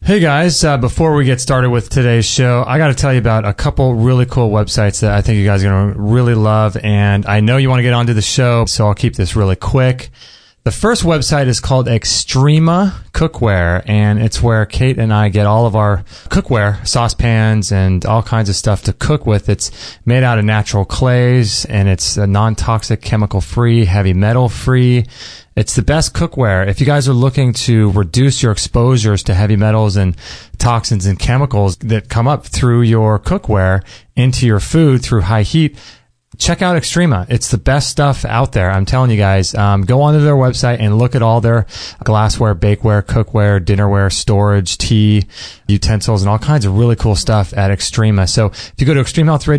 Hey guys, before we get started with today's show, I got to tell you about a couple really cool websites that I think you guys are going to really love, and I know you want to get onto the show, so I'll keep this really quick. The first website is called Extrema Cookware, and it's where Kate and I get all of our cookware, saucepans, and all kinds of stuff to cook with. It's made out of natural clays, and it's non-toxic, chemical-free, heavy metal-free. It's the best cookware. If you guys are looking to reduce your exposures to heavy metals and toxins and chemicals that come up through your cookware into your food through high heat, check out Extrema. It's the best stuff out there. I'm telling you guys, go onto their website and look at all their glassware, bakeware, cookware, dinnerware, storage, tea, utensils, and all kinds of really cool stuff at Extrema. So if you go to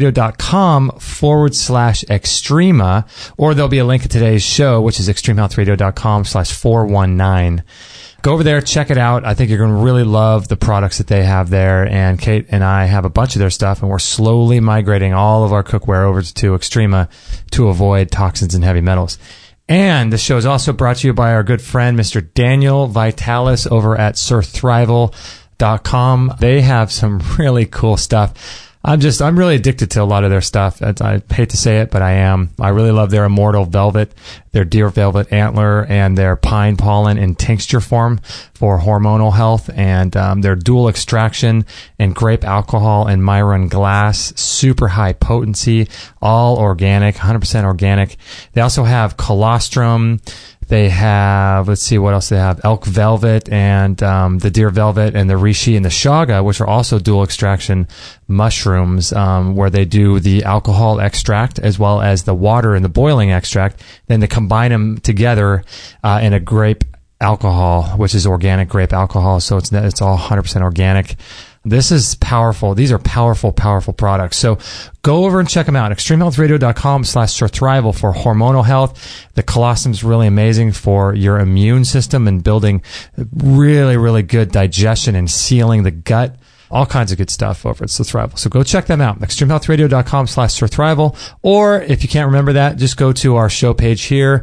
extremehealthradio.com/Extrema, or there'll be a link in today's show, which is extremehealthradio.com/419. Go over there, check it out. I think you're going to really love the products that they have there. And Kate and I have a bunch of their stuff, and we're slowly migrating all of our cookware over to Extrema to avoid toxins and heavy metals. And the show is also brought to you by our good friend, Mr. Daniel Vitalis over at SirThrival.com. They have some really cool stuff. I'm really addicted to a lot of their stuff. I hate to say it, but I am. I really love their Immortal Velvet, their Deer Velvet Antler, and their Pine Pollen in tincture form for hormonal health, and their Dual Extraction and Grape Alcohol and Myron Glass, super high potency, all organic, 100% organic. They also have colostrum. They have, let's see what else they have, Elk Velvet and the Deer Velvet and the Reishi and the Chaga, which are also dual extraction mushrooms, where they do the alcohol extract as well as the water and the boiling extract. Then they combine them together in a grape alcohol, which is organic grape alcohol. So it's all 100% organic. This is powerful. These are powerful, powerful products. So go over and check them out. extremehealthradio.com/SirThrival for hormonal health. The colostrum is really amazing for your immune system and building really, really good digestion and sealing the gut. All kinds of good stuff over at SirThrival. So go check them out. extremehealthradio.com/SirThrival. Or if you can't remember that, just go to our show page here,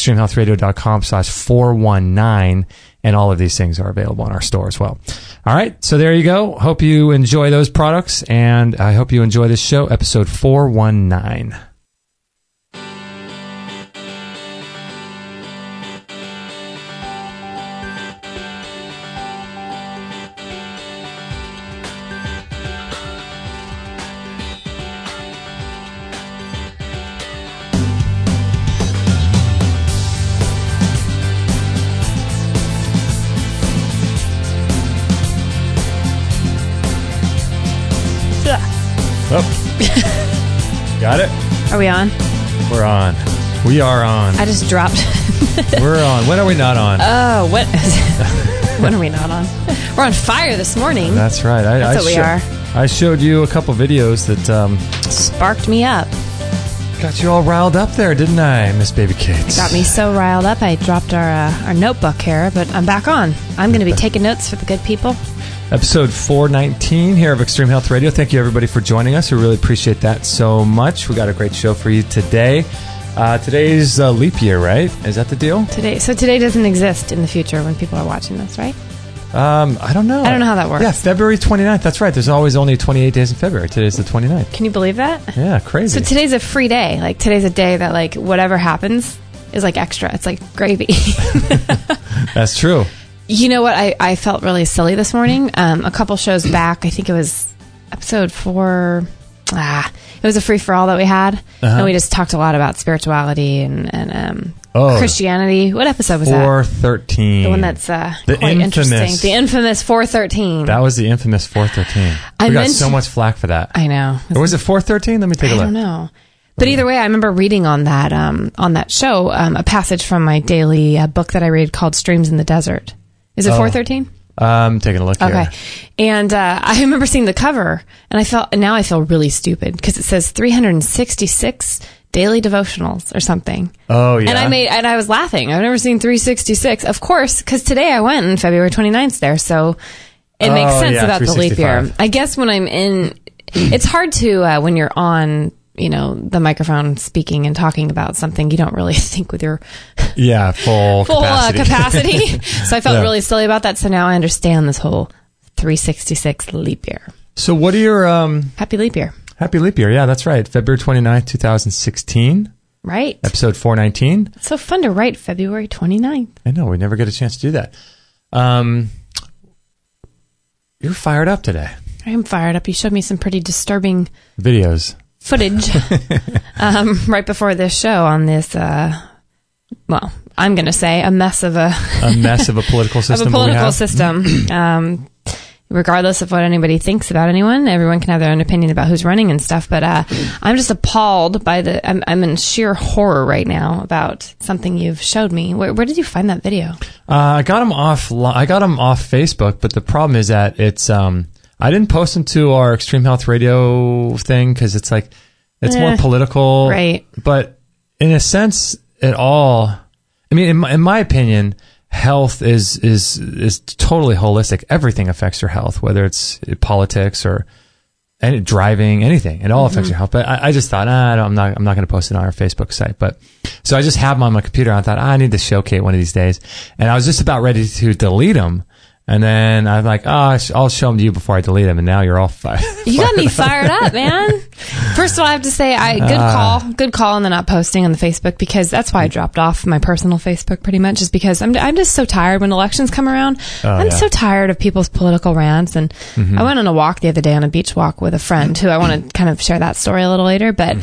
extremehealthradio.com/419. And all of these things are available in our store as well. All right. So there you go. Hope you enjoy those products. And I hope you enjoy this show, episode 419. Oh. Got it? Are we on? We're on. We are on. I just dropped. We're on. When are we not on? Oh, what? When are we not on? We're on fire this morning. That's right. That's what we are. I showed you a couple videos that sparked me up. Got you all riled up there, didn't I, Miss Baby Kate? Got me so riled up, I dropped our notebook here, but I'm back on. I'm going to be taking notes for the good people. Episode 419 here of Extreme Health Radio. Thank you, everybody, for joining us. We really appreciate that so much. We got a great show for you today. Today's leap year, right? Is that the deal? Today doesn't exist in the future when people are watching this, right? I don't know. I don't know how that works. Yeah, February 29th. That's right. There's always only 28 days in February. Today's the 29th. Can you believe that? Yeah, crazy. So today's a free day. Like, today's a day that, like, whatever happens is, like, extra. It's like gravy. That's true. You know what? I felt really silly this morning. A couple shows back, I think it was episode 4. It was a free-for-all that we had. And we just talked a lot about spirituality and Christianity. What episode was 413. That? The one that's quite interesting. The infamous 413. That was the infamous 413. We got so much flack for that. I know. Or was it 413? Let me take a look. I don't know. But either way, I remember reading on that show a passage from my daily book that I read called Streams in the Desert. Is it 413? I'm taking a look here. Okay. And I remember seeing the cover, and I feel really stupid because it says 366 daily devotionals or something. Oh, yeah. And I was laughing. I've never seen 366. Of course, because today I went and February 29th there, so it makes sense about the leap year. I guess when I'm in, it's hard to, when you're on, the microphone speaking and talking about something, you don't really think with your full capacity. So I felt really silly about that. So now I understand this whole 366 leap year. So what are your... Happy leap year. Happy leap year. Yeah, that's right. February 29th, 2016. Right. Episode 419. It's so fun to write February 29th. I know. We never get a chance to do that. You're fired up today. I am fired up. You showed me some pretty disturbing... videos. Footage. Right before this show on this... well, I'm going to say a mess of a political system. Of a political system. Regardless of what anybody thinks about anyone, everyone can have their own opinion about who's running and stuff. But I'm just appalled by I'm in sheer horror right now about something you've showed me. Where did you find that video? I got them off Facebook, but the problem is that it's I didn't post them to our Extreme Health Radio thing because it's like it's more political, right? But in a sense, it all. I mean, in my opinion, health is totally holistic. Everything affects your health, whether it's politics or driving, anything. It all affects your health. But I just thought, I'm not going to post it on our Facebook site. But so I just have them on my computer. And I thought, I need to show Kate one of these days. And I was just about ready to delete them. And then I'm like, I'll show them to you before I delete them. And now you're all fired. You got me fired up, man. First of all, I have to say, good call on the not posting on the Facebook, because that's why I dropped off my personal Facebook pretty much, is because I'm just so tired when elections come around. I'm so tired of people's political rants. And I went on a walk the other day, on a beach walk with a friend who I want to kind of share that story a little later. But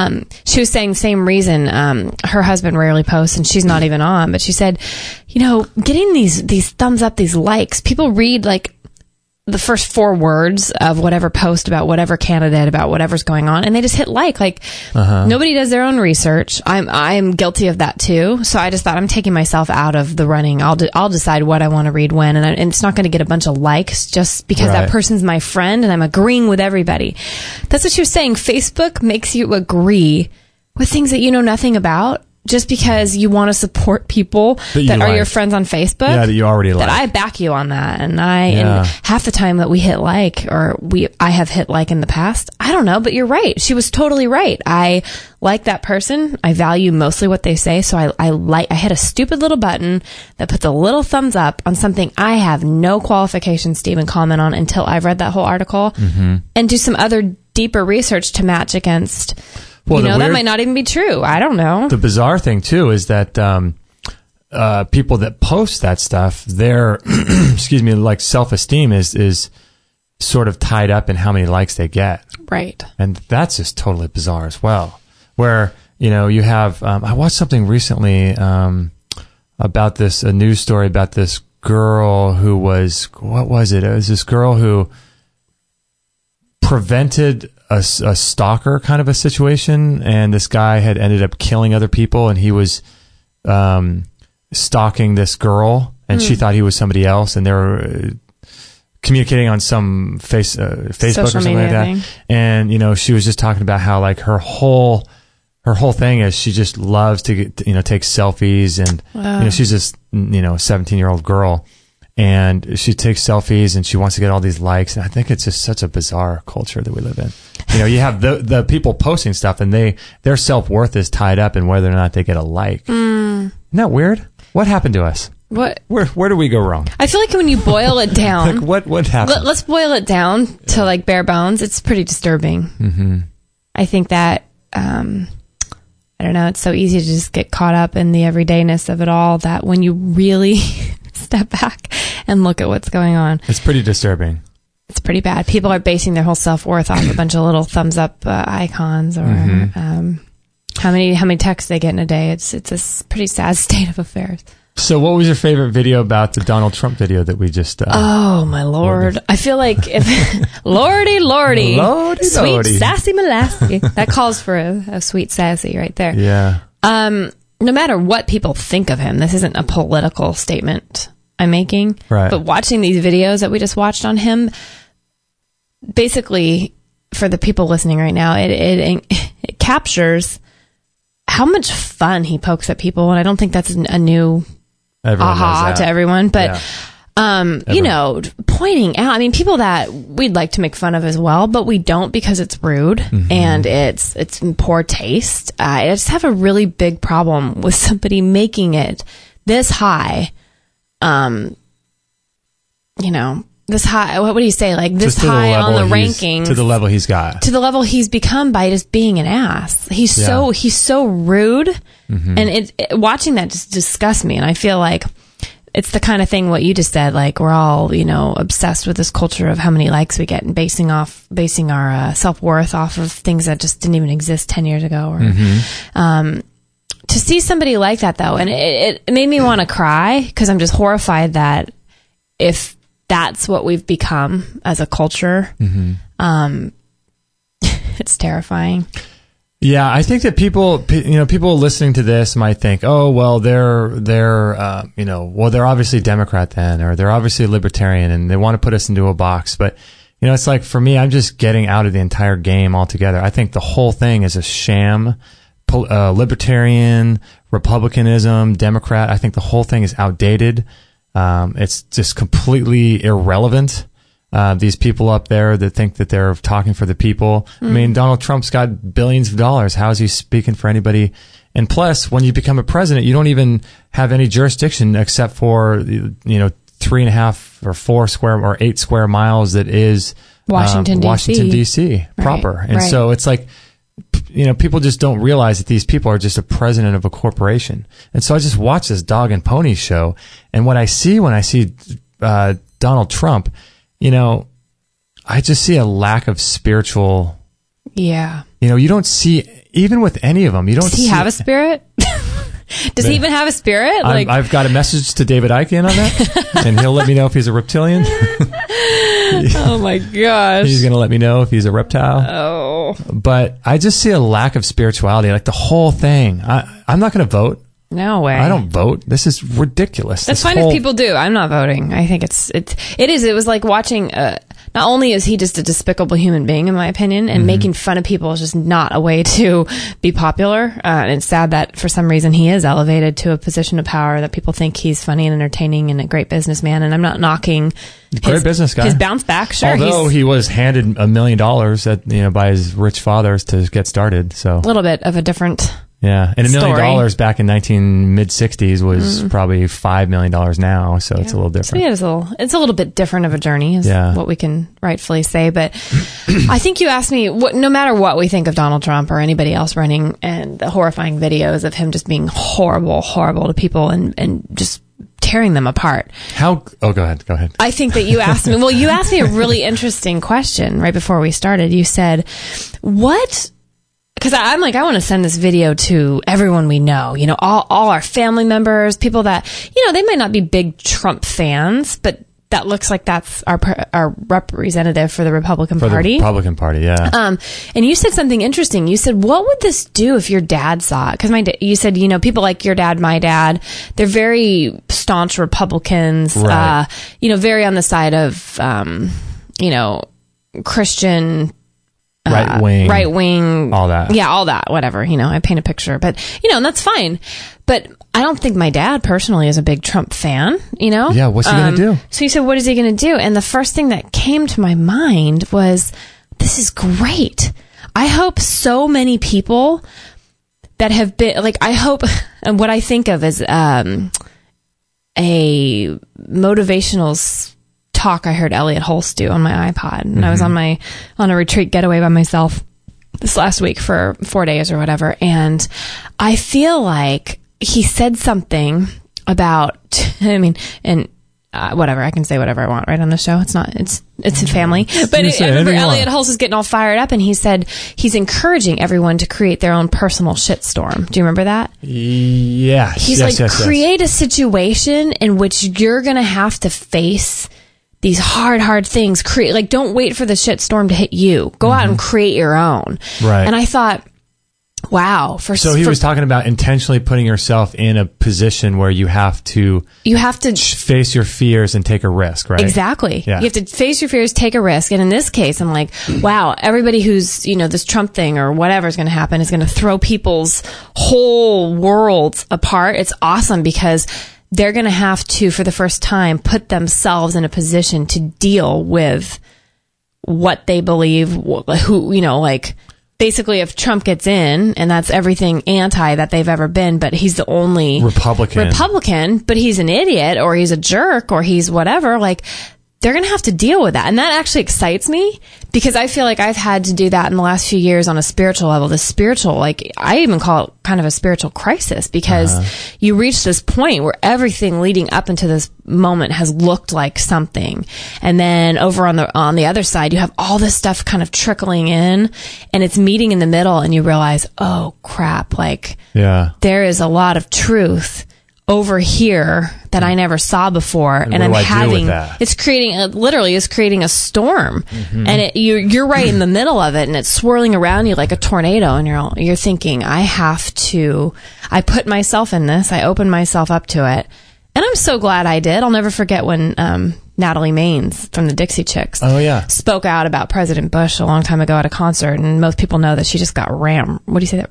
she was saying same reason. Her husband rarely posts, and she's not even on. But she said, getting these thumbs up, these likes, people read like the first 4 words of whatever post about whatever candidate, about whatever's going on, and they just hit like nobody does their own research. I'm guilty of that too. So I just thought, I'm taking myself out of the running. I'll decide what I want to read when, and it's not going to get a bunch of likes just because that person's my friend and I'm agreeing with everybody. That's what she was saying. Facebook makes you agree with things that you know nothing about, just because you want to support people that are your friends on Facebook. Yeah, that you already like. That I back you on that. And and half the time that we hit like, I have hit like in the past, I don't know, but you're right. She was totally right. I like that person. I value mostly what they say. So I hit a stupid little button that puts a little thumbs up on something I have no qualifications to even comment on until I've read that whole article and do some other deeper research to match against. Well, that might not even be true. I don't know. The bizarre thing, too, is that people that post that stuff, their, excuse me, like self-esteem is sort of tied up in how many likes they get. Right. And that's just totally bizarre as well. Where, you have, I watched something recently about a news story about this girl who was, what was it? It was this girl who prevented a stalker kind of a situation, and this guy had ended up killing other people, and he was stalking this girl, and she thought he was somebody else, and they were communicating on some Facebook social or something like that. Thing. And she was just talking about how like her whole thing is she just loves to get, take selfies, and she's just a 17-year-old girl. And she takes selfies and she wants to get all these likes. And I think it's just such a bizarre culture that we live in. You have the people posting stuff, and their self-worth is tied up in whether or not they get a like. Isn't that weird? What happened to us? What? Where do we go wrong? I feel like when you boil it down, like what happened? Let's boil it down to like bare bones. It's pretty disturbing. I think that, I don't know, it's so easy to just get caught up in the everydayness of it all, that when you really step back and look at what's going on, it's pretty disturbing. It's pretty bad. People are basing their whole self-worth off a bunch of little thumbs up icons, or how many texts they get in a day. It's a pretty sad state of affairs. So what was your favorite video about the Donald Trump video that we just... oh, my Lord. I feel like if... Lordy. Sweet sassy molassie. That calls for a sweet sassy right there. Yeah. No matter what people think of him, this isn't a political statement I'm making. Right. But watching these videos that we just watched on him, basically, for the people listening right now, it captures how much fun he pokes at people. And I don't think that's a new... aha to everyone, but pointing out, I mean, people that we'd like to make fun of as well, but we don't, because it's rude and it's in poor taste. I just have a really big problem with somebody making it this high, this high, what do you say? Like this high on the rankings. To the level he's got. To the level he's become by just being an ass. He's so rude. Mm-hmm. And watching that just disgusts me. And I feel like it's the kind of thing what you just said, like we're all, obsessed with this culture of how many likes we get and basing our self-worth off of things that just didn't even exist 10 years ago. Or, to see somebody like that though, and it made me want to cry because I'm just horrified that if that's what we've become as a culture, it's terrifying. Yeah, I think that people listening to this might think, oh, well, they're obviously Democrat then, or they're obviously libertarian, and they want to put us into a box. But, it's like, for me, I'm just getting out of the entire game altogether. I think the whole thing is a sham. Libertarian, Republicanism, Democrat, I think the whole thing is outdated. It's just completely irrelevant. These people up there that think that they're talking for the people. I mean, Donald Trump's got billions of dollars. How is he speaking for anybody? And plus, when you become a president, you don't even have any jurisdiction except for, 3.5 or 4 square or 8 square miles that is Washington, D.C. proper. Right, and so it's like, people just don't realize that these people are just a president of a corporation. And so I just watch this dog and pony show. And what I see when I see Donald Trump, I just see a lack of spiritual. Yeah. You don't see, even with any of them, Does he have a spirit? Does he even have a spirit? I've got a message to David Icke on that, and he'll let me know if he's a reptilian. Oh my gosh. He's going to let me know if he's a reptile. Oh. But I just see a lack of spirituality, like the whole thing. I'm not going to vote. No way. I don't vote. This is ridiculous. That's fine if people do. I'm not voting. I think it was like watching, not only is he just a despicable human being, in my opinion, and making fun of people is just not a way to be popular. And it's sad that for some reason he is elevated to a position of power that people think he's funny and entertaining and a great businessman. And I'm not knocking great business guy. His bounce back. Sure. Although he was handed $1 million by his rich fathers to get started. So a little bit of a different. Yeah, and $1 million back in mid-60s was probably $5 million now, so it's a little different. So yeah, it's a little bit different of a journey, is what we can rightfully say. But I think you asked me, no matter what we think of Donald Trump or anybody else running, and the horrifying videos of him just being horrible to people and just tearing them apart. Go ahead. I think that you asked me, you asked me a really interesting question right before we started. You said, what... Because I'm like, I want to send this video to everyone we know, all our family members, people that, they might not be big Trump fans, but that looks like that's our representative for the Republican Party. The Republican Party, yeah. And you said something interesting. You said, what would this do if your dad saw it? Because you said, people like your dad, my dad, they're very staunch Republicans, right. Very on the side of, Christian. Right wing, all that. Yeah, all that, whatever. I paint a picture, but and that's fine. But I don't think my dad personally is a big Trump fan. Yeah, what's he gonna do? So you said, what is he gonna do? And the first thing that came to my mind was, this is great. I hope so many people that have been I hope, and what I think of as a motivational talk I heard Elliot Hulse do on my iPod, and I was on a retreat getaway by myself this last week for 4 days or whatever, and I feel like he said something about whatever, I can say whatever I want right on the show. It's a family, but I remember Elliot Hulse is getting all fired up, and he said he's encouraging everyone to create their own personal shitstorm. Do you remember that? Yeah. He's create a situation in which you're gonna have to face these hard things. Don't wait for the shitstorm to hit you. Go out and create your own. Right. And I thought, wow. So he was talking about intentionally putting yourself in a position where you have to face your fears and take a risk, right? Exactly. Yeah. You have to face your fears, take a risk. And in this case, I'm like, wow, everybody who's, this Trump thing or whatever is going to happen is going to throw people's whole worlds apart. It's awesome because they're going to have to, for the first time, put themselves in a position to deal with what they believe, basically if Trump gets in, and that's everything anti that they've ever been, but he's the only Republican, but he's an idiot, or he's a jerk, or he's whatever, they're going to have to deal with that. And that actually excites me because I feel like I've had to do that in the last few years on a spiritual level. The spiritual, like I even call it kind of a spiritual crisis because you reach this point where everything leading up into this moment has looked like something. And then over on the other side, you have all this stuff kind of trickling in and it's meeting in the middle and you realize, oh crap, like there is a lot of truth over here that I never saw before, and I'm having it's creating a storm, and you're right in the middle of it, and it's swirling around you like a tornado, and you're thinking, I put myself in this, I opened myself up to it, and I'm so glad I did. I'll never forget when Natalie Maines from the Dixie Chicks spoke out about President Bush a long time ago at a concert, and most people know that she just got railroaded.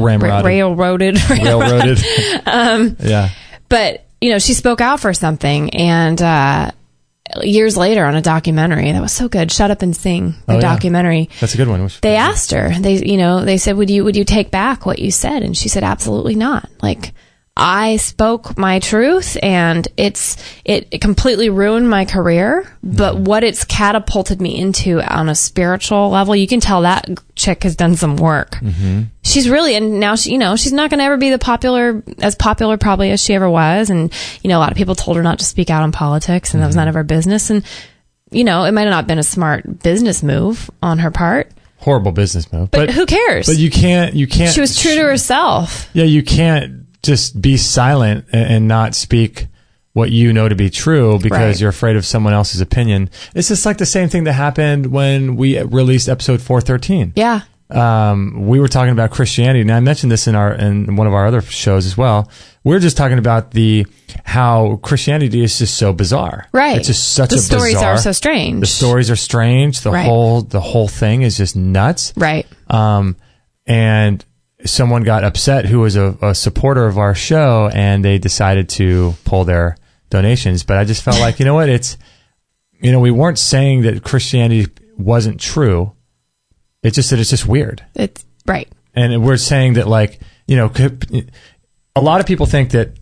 But she spoke out for something, and years later on a documentary that was so good, Shut Up and Sing, the documentary. That's a good one. They asked her, they said, would you take back what you said? And she said, absolutely not. Like, I spoke my truth and it completely ruined my career, but what it's catapulted me into on a spiritual level, you can tell that chick has done some work. She's really, and now she's not going to ever be as popular probably as she ever was. And, a lot of people told her not to speak out on politics and that was none of her business. And, it might have not been a smart business move on her part. Horrible business move. But who cares? But you can't. She was true to herself. Yeah, you can't just be silent and not speak what you know to be true because you're afraid of someone else's opinion. It's just like the same thing that happened when we released episode 413. Yeah. We were talking about Christianity, and I mentioned this in one of our other shows as well. We're just talking about how Christianity is just so bizarre. Right. It's just such a bizarre. The stories are so strange. The stories are strange. The whole thing is just nuts. Right. And someone got upset who was a supporter of our show, and they decided to pull their donations. But I just felt like, what? We weren't saying that Christianity wasn't true. It's just that it's just weird. It's right. And we're saying that, like, a lot of people think that,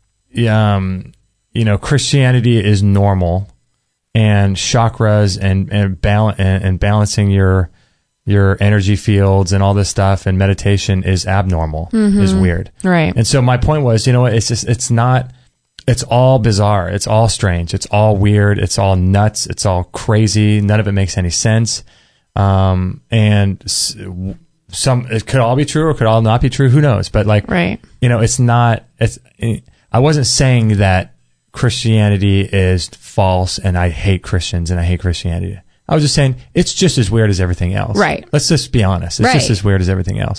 Christianity is normal, and chakras and balancing your energy fields and all this stuff and meditation is abnormal, is weird. Right. And so my point was, it's not, it's all bizarre. It's all strange. It's all weird. It's all nuts. It's all crazy. None of it makes any sense. And it could all be true or it could all not be true. Who knows? But I wasn't saying that Christianity is false and I hate Christians and I hate Christianity. I was just saying it's just as weird as everything else. Right. Let's just be honest. It's just as weird as everything else.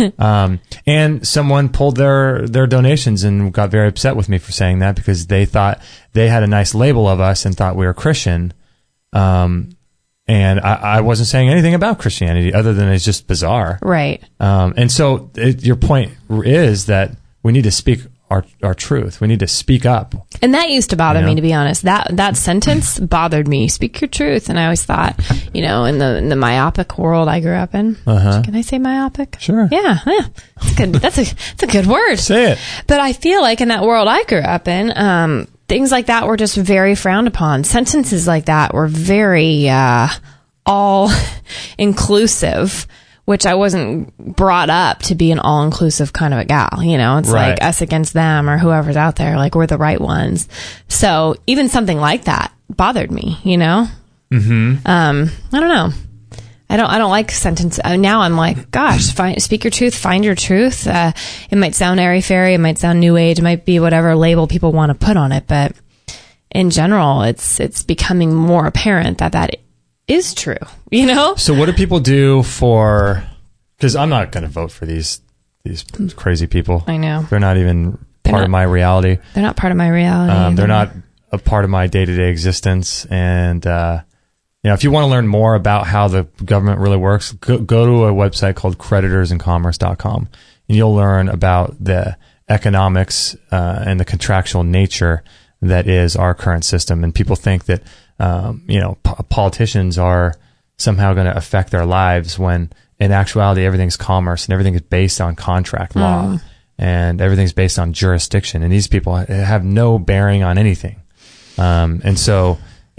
And someone pulled their donations and got very upset with me for saying that because they thought they had a nice label of us and thought we were Christian. And I wasn't saying anything about Christianity other than it's just bizarre. Right. And so your point is that we need to speak our truth. We need to speak up. And that used to bother me, to be honest. That sentence bothered me. Speak your truth. And I always thought, in the myopic world I grew up in. Can I say myopic? Sure. Yeah. It's good. That's a good word. Say it. But I feel like in that world I grew up in, things like that were just very frowned upon. Sentences like that were very all inclusive, which I wasn't brought up to be an all-inclusive kind of a gal. It's like us against them or whoever's out there, like we're the right ones. So even something like that bothered me, Mm-hmm. I don't know. I don't like sentence. Now I'm like, gosh, speak your truth, find your truth. It might sound airy-fairy, it might sound new age, it might be whatever label people want to put on it, but in general, it's becoming more apparent that is true, So what do people do because I'm not going to vote for these crazy people. I know. They're not even part of my reality. They're not part of my reality. They're not a part of my day-to-day existence. And, if you want to learn more about how the government really works, go to a website called creditorsandcommerce.com, and you'll learn about the economics and the contractual nature that is our current system. And people think that politicians are somehow going to affect their lives when in actuality everything's commerce and everything is based on contract law and everything's based on jurisdiction. And these people have no bearing on anything. And so,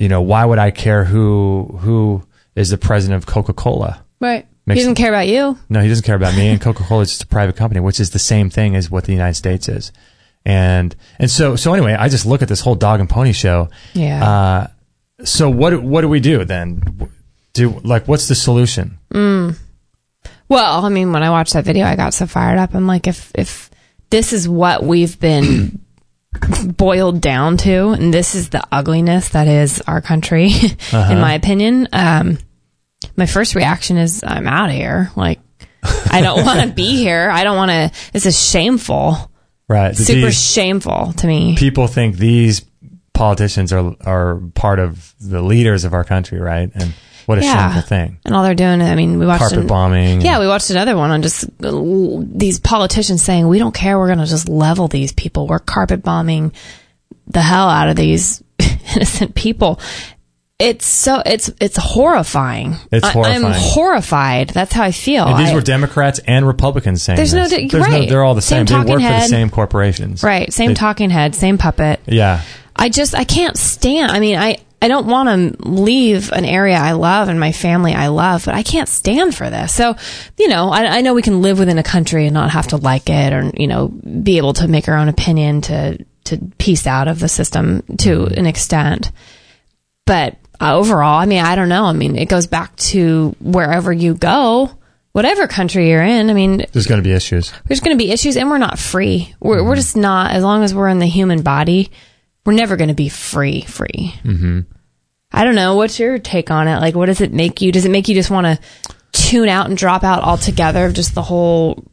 why would I care who is the president of Coca-Cola? Right. He doesn't care about you. No, he doesn't care about me. And Coca-Cola is just a private company, which is the same thing as what the United States is. And so anyway, I just look at this whole dog and pony show. Yeah. So what do we do then? What's the solution? Well, I mean, when I watched that video, I got so fired up. I'm like, if this is what we've been boiled down to, and this is the ugliness that is our country, in my opinion, my first reaction is I'm out of here. Like, I don't want to be here. I don't want to. This is shameful. Right. Super shameful to me. People think these politicians are part of the leaders of our country, right? And what a shameful thing. And all they're doing, I mean, we watched carpet bombing. Yeah, we watched another one on just these politicians saying, we don't care, we're going to just level these people. We're carpet bombing the hell out of these innocent people. It's horrifying. It's horrifying. I'm horrified. That's how I feel. And these were Democrats and Republicans saying there's this. They're all the same. They work for the same corporations. Right. Same talking head, same puppet. Yeah. I can't stand, I mean, I don't want to leave an area I love and my family I love, but I can't stand for this. So, I know we can live within a country and not have to like it or, be able to make our own opinion to piece out of the system to an extent. But overall, I mean, I don't know. I mean, it goes back to wherever you go, whatever country you're in. I mean, there's going to be issues. There's going to be issues, and we're not free. We're just not, as long as we're in the human body, we're never going to be free. Mm-hmm. I don't know. What's your take on it? Like, what does it make you? Does it make you just want to tune out and drop out altogether of just the whole,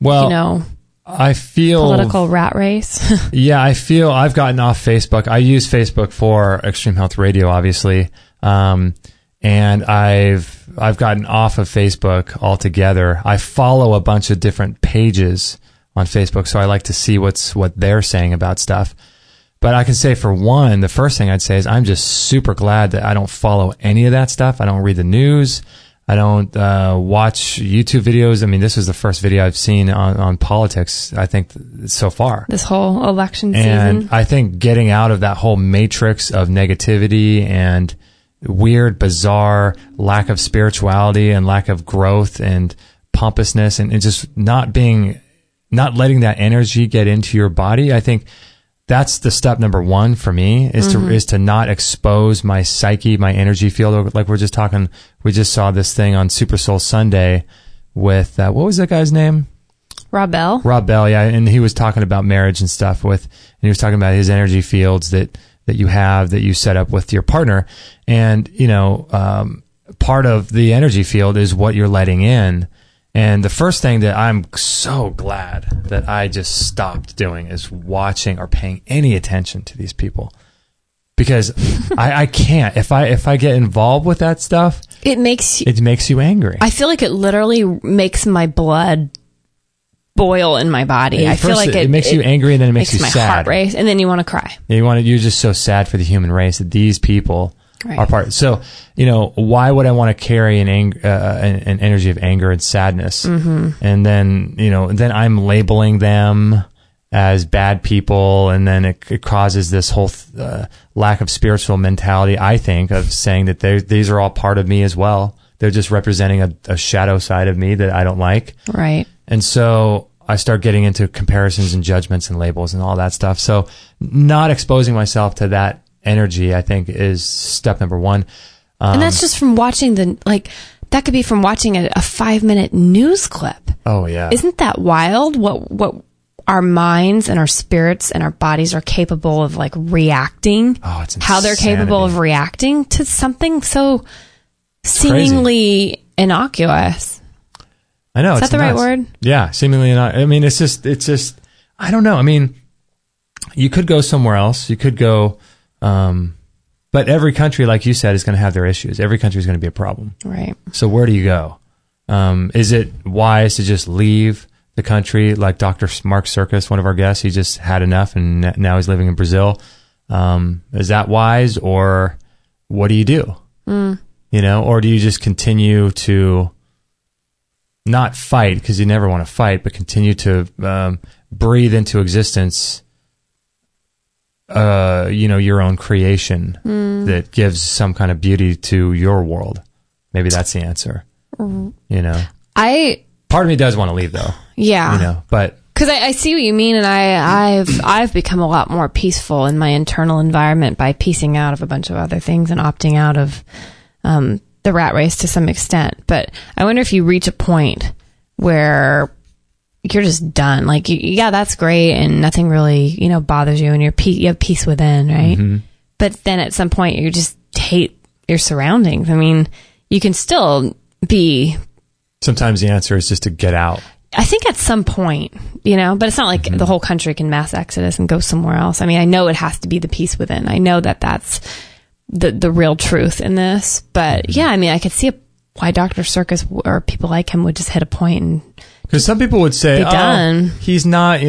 I feel political rat race? Yeah, I feel I've gotten off Facebook. I use Facebook for Extreme Health Radio, obviously. And I've gotten off of Facebook altogether. I follow a bunch of different pages on Facebook, so I like to see what they're saying about stuff. But I can say, for one, the first thing I'd say is I'm just super glad that I don't follow any of that stuff. I don't read the news. I don't watch YouTube videos. I mean, this was the first video I've seen on politics, I think, so far. This whole election season. And I think getting out of that whole matrix of negativity and weird, bizarre lack of spirituality and lack of growth and pompousness and just not letting that energy get into your body, I think that's the step number one for me is to not expose my psyche, my energy field. Like we're just talking, we just saw this thing on Super Soul Sunday with, what was that guy's name? Rob Bell. Rob Bell, yeah. And he was talking about marriage and stuff and he was talking about his energy fields that you have, that you set up with your partner. And, part of the energy field is what you're letting in. And the first thing that I'm so glad that I just stopped doing is watching or paying any attention to these people, because I can't. If I get involved with that stuff, it makes you angry. I feel like it literally makes my blood boil in my body. I feel like it makes you angry, and then it makes you my sad. Heart race, and then you want to cry. You're just so sad for the human race that these people are part. So, why would I want to carry an energy of anger and sadness? Mm-hmm. And then, then I'm labeling them as bad people. And then it causes this whole lack of spiritual mentality, I think, of saying that these are all part of me as well. They're just representing a shadow side of me that I don't like. Right. And so I start getting into comparisons and judgments and labels and all that stuff. So not exposing myself to that energy, I think, is step number one. And that's just from watching that could be from watching a 5-minute news clip. Oh yeah. Isn't that wild? What our minds and our spirits and our bodies are capable of reacting. Oh, it's insanity. How they're capable of reacting to something so seemingly innocuous. I know. Is that the right word? Yeah, seemingly innocuous. I mean, it's just, I don't know. I mean, you could go somewhere else. You could go, but every country, like you said, is going to have their issues. Every country is going to be a problem. Right. So where do you go? Is it wise to just leave the country, like Dr. Mark Circus, one of our guests? He just had enough, and now he's living in Brazil. Is that wise, or what do you do? Or do you just continue to not fight, because you never want to fight, but continue to breathe into existence your own creation that gives some kind of beauty to your world. Maybe that's the answer. Part of me does want to leave, though. Yeah. But because I see what you mean, and I've become a lot more peaceful in my internal environment by piecing out of a bunch of other things and opting out of the rat race to some extent. But I wonder if you reach a point where you're just done. Like, that's great, and nothing really, bothers you, and you have peace within, right? Mm-hmm. But then at some point, you just hate your surroundings. I mean, you can still be. Sometimes the answer is just to get out. I think at some point, but it's not like the whole country can mass exodus and go somewhere else. I mean, I know it has to be the peace within. I know that that's the real truth in this. But yeah, I mean, I could see why Dr. Circus or people like him would just hit a point and. Because some people would say, he's not,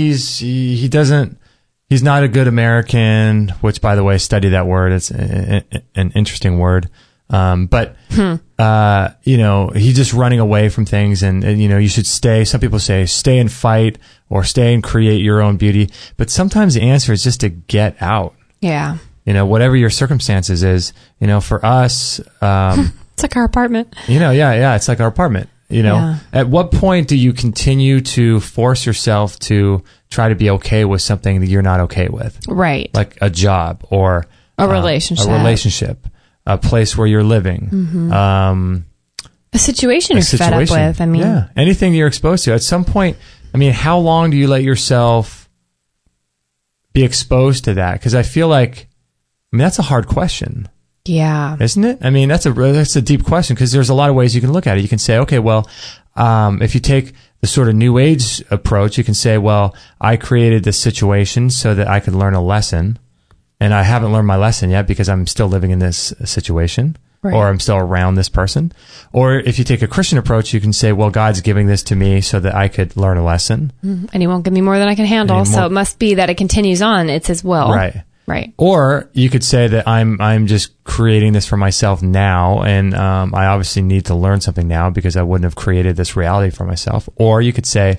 he's not a good American, which, by the way, study that word. It's an interesting word. But he's just running away from things, and you should stay. Some people say stay and fight, or stay and create your own beauty. But sometimes the answer is just to get out. Yeah. Whatever your circumstances is, for us, it's like our apartment. It's like our apartment. At what point do you continue to force yourself to try to be okay with something that you're not okay with? Right. Like a job or a relationship. A place where you're living. Mm-hmm. A situation you're fed up with. I mean, anything you're exposed to. At some point, how long do you let yourself be exposed to that? Because I feel like, that's a hard question. Yeah. Isn't it? That's a deep question, because there's a lot of ways you can look at it. You can say, okay, well, if you take the sort of New Age approach, you can say, well, I created this situation so that I could learn a lesson, and I haven't learned my lesson yet because I'm still living in this situation, right, or I'm still around this person. Or if you take a Christian approach, you can say, well, God's giving this to me so that I could learn a lesson. And he won't give me more than I can handle, so it must be that it continues on. It's his will. Right. Or you could say that I'm just creating this for myself now, and I obviously need to learn something now because I wouldn't have created this reality for myself. Or you could say,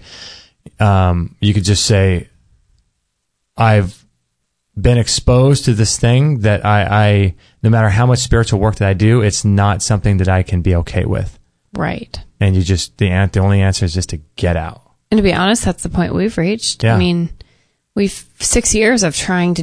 I've been exposed to this thing that I no matter how much spiritual work that I do, it's not something that I can be okay with. Right. And the only answer is just to get out. And to be honest, that's the point we've reached. Yeah. I mean, we've 6 years of trying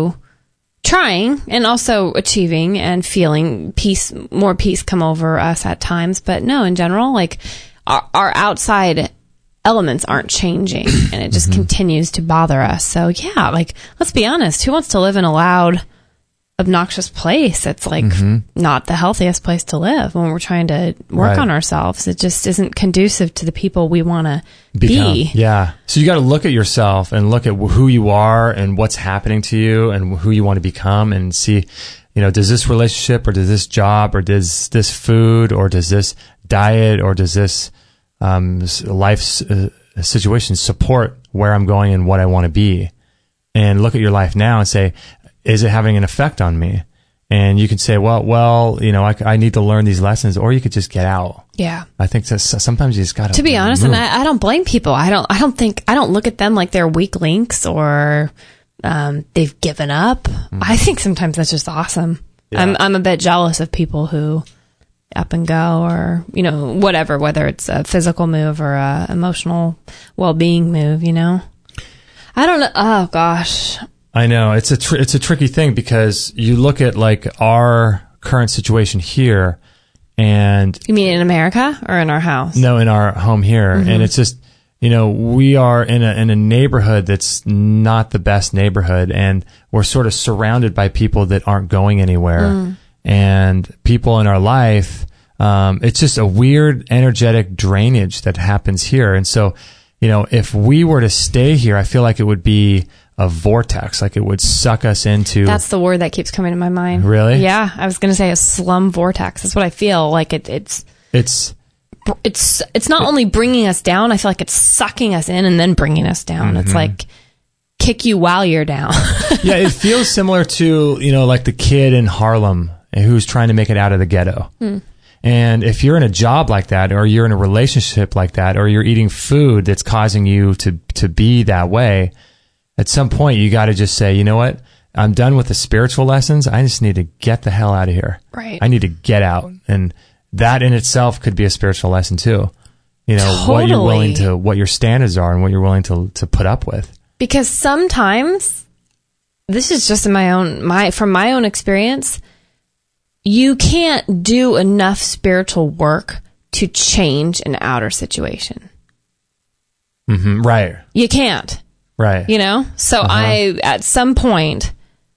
and also achieving and feeling more peace come over us at times. But no, in general, like our outside elements aren't changing, and it just continues to bother us. So yeah, like, let's be honest. Who wants to live in a loud, obnoxious place? It's like not the healthiest place to live when we're trying to work on ourselves. It just isn't conducive to the people we want to be. Yeah. So you got to look at yourself and look at who you are and what's happening to you and who you want to become, and see, does this relationship or does this job or does this food or does this diet or does this life situation support where I'm going and what I want to be? And look at your life now and say, is it having an effect on me? And you can say, well, I need to learn these lessons, or you could just get out. Yeah. I think that sometimes you just got to be honest, move. and I don't blame people. I don't look at them like they're weak links or they've given up. I think sometimes that's just awesome. Yeah. I'm a bit jealous of people who up and go, or whatever, whether it's a physical move or a emotional well-being move. I don't know. Oh gosh. I know it's a tricky thing, because you look at like our current situation here, and you mean in America or in our house? No, in our home here, and it's just we are in a neighborhood that's not the best neighborhood, and we're sort of surrounded by people that aren't going anywhere, and people in our life. It's just a weird energetic drainage that happens here, and so if we were to stay here, I feel like it would be a vortex, like it would suck us into. That's the word that keeps coming to my mind. Really? Yeah, I was going to say a slum vortex. That's what I feel like. It's not only bringing us down. I feel like it's sucking us in and then bringing us down. It's like kick you while you're down. Yeah, it feels similar to like the kid in Harlem who's trying to make it out of the ghetto. And if you're in a job like that, or you're in a relationship like that, or you're eating food that's causing you to be that way, At some point, you got to just say, you know what? I'm done with the spiritual lessons. I just need to get the hell out of here. Right. I need to get out. And that in itself could be a spiritual lesson too. You know, Totally. what your standards are and what you're willing to put up with. Because sometimes, this is just from my own experience, you can't do enough spiritual work to change an outer situation. Mm-hmm. Right. You can't. Right. You know? So at some point,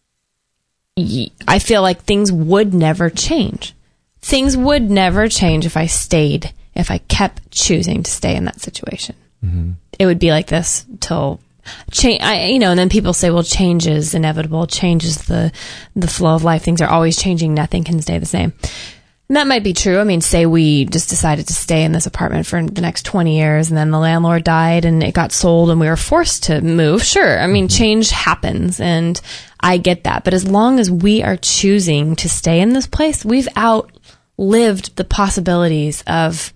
I feel like things would never change. Things would never change if I kept choosing to stay in that situation. Mm-hmm. It would be like this till change. And then people say, well, change is inevitable. Change is the flow of life. Things are always changing. Nothing can stay the same. And that might be true. I mean, say we just decided to stay in this apartment for the next 20 years and then the landlord died and it got sold and we were forced to move. Sure. I mean, change happens and I get that. But as long as we are choosing to stay in this place, we've outlived the possibilities of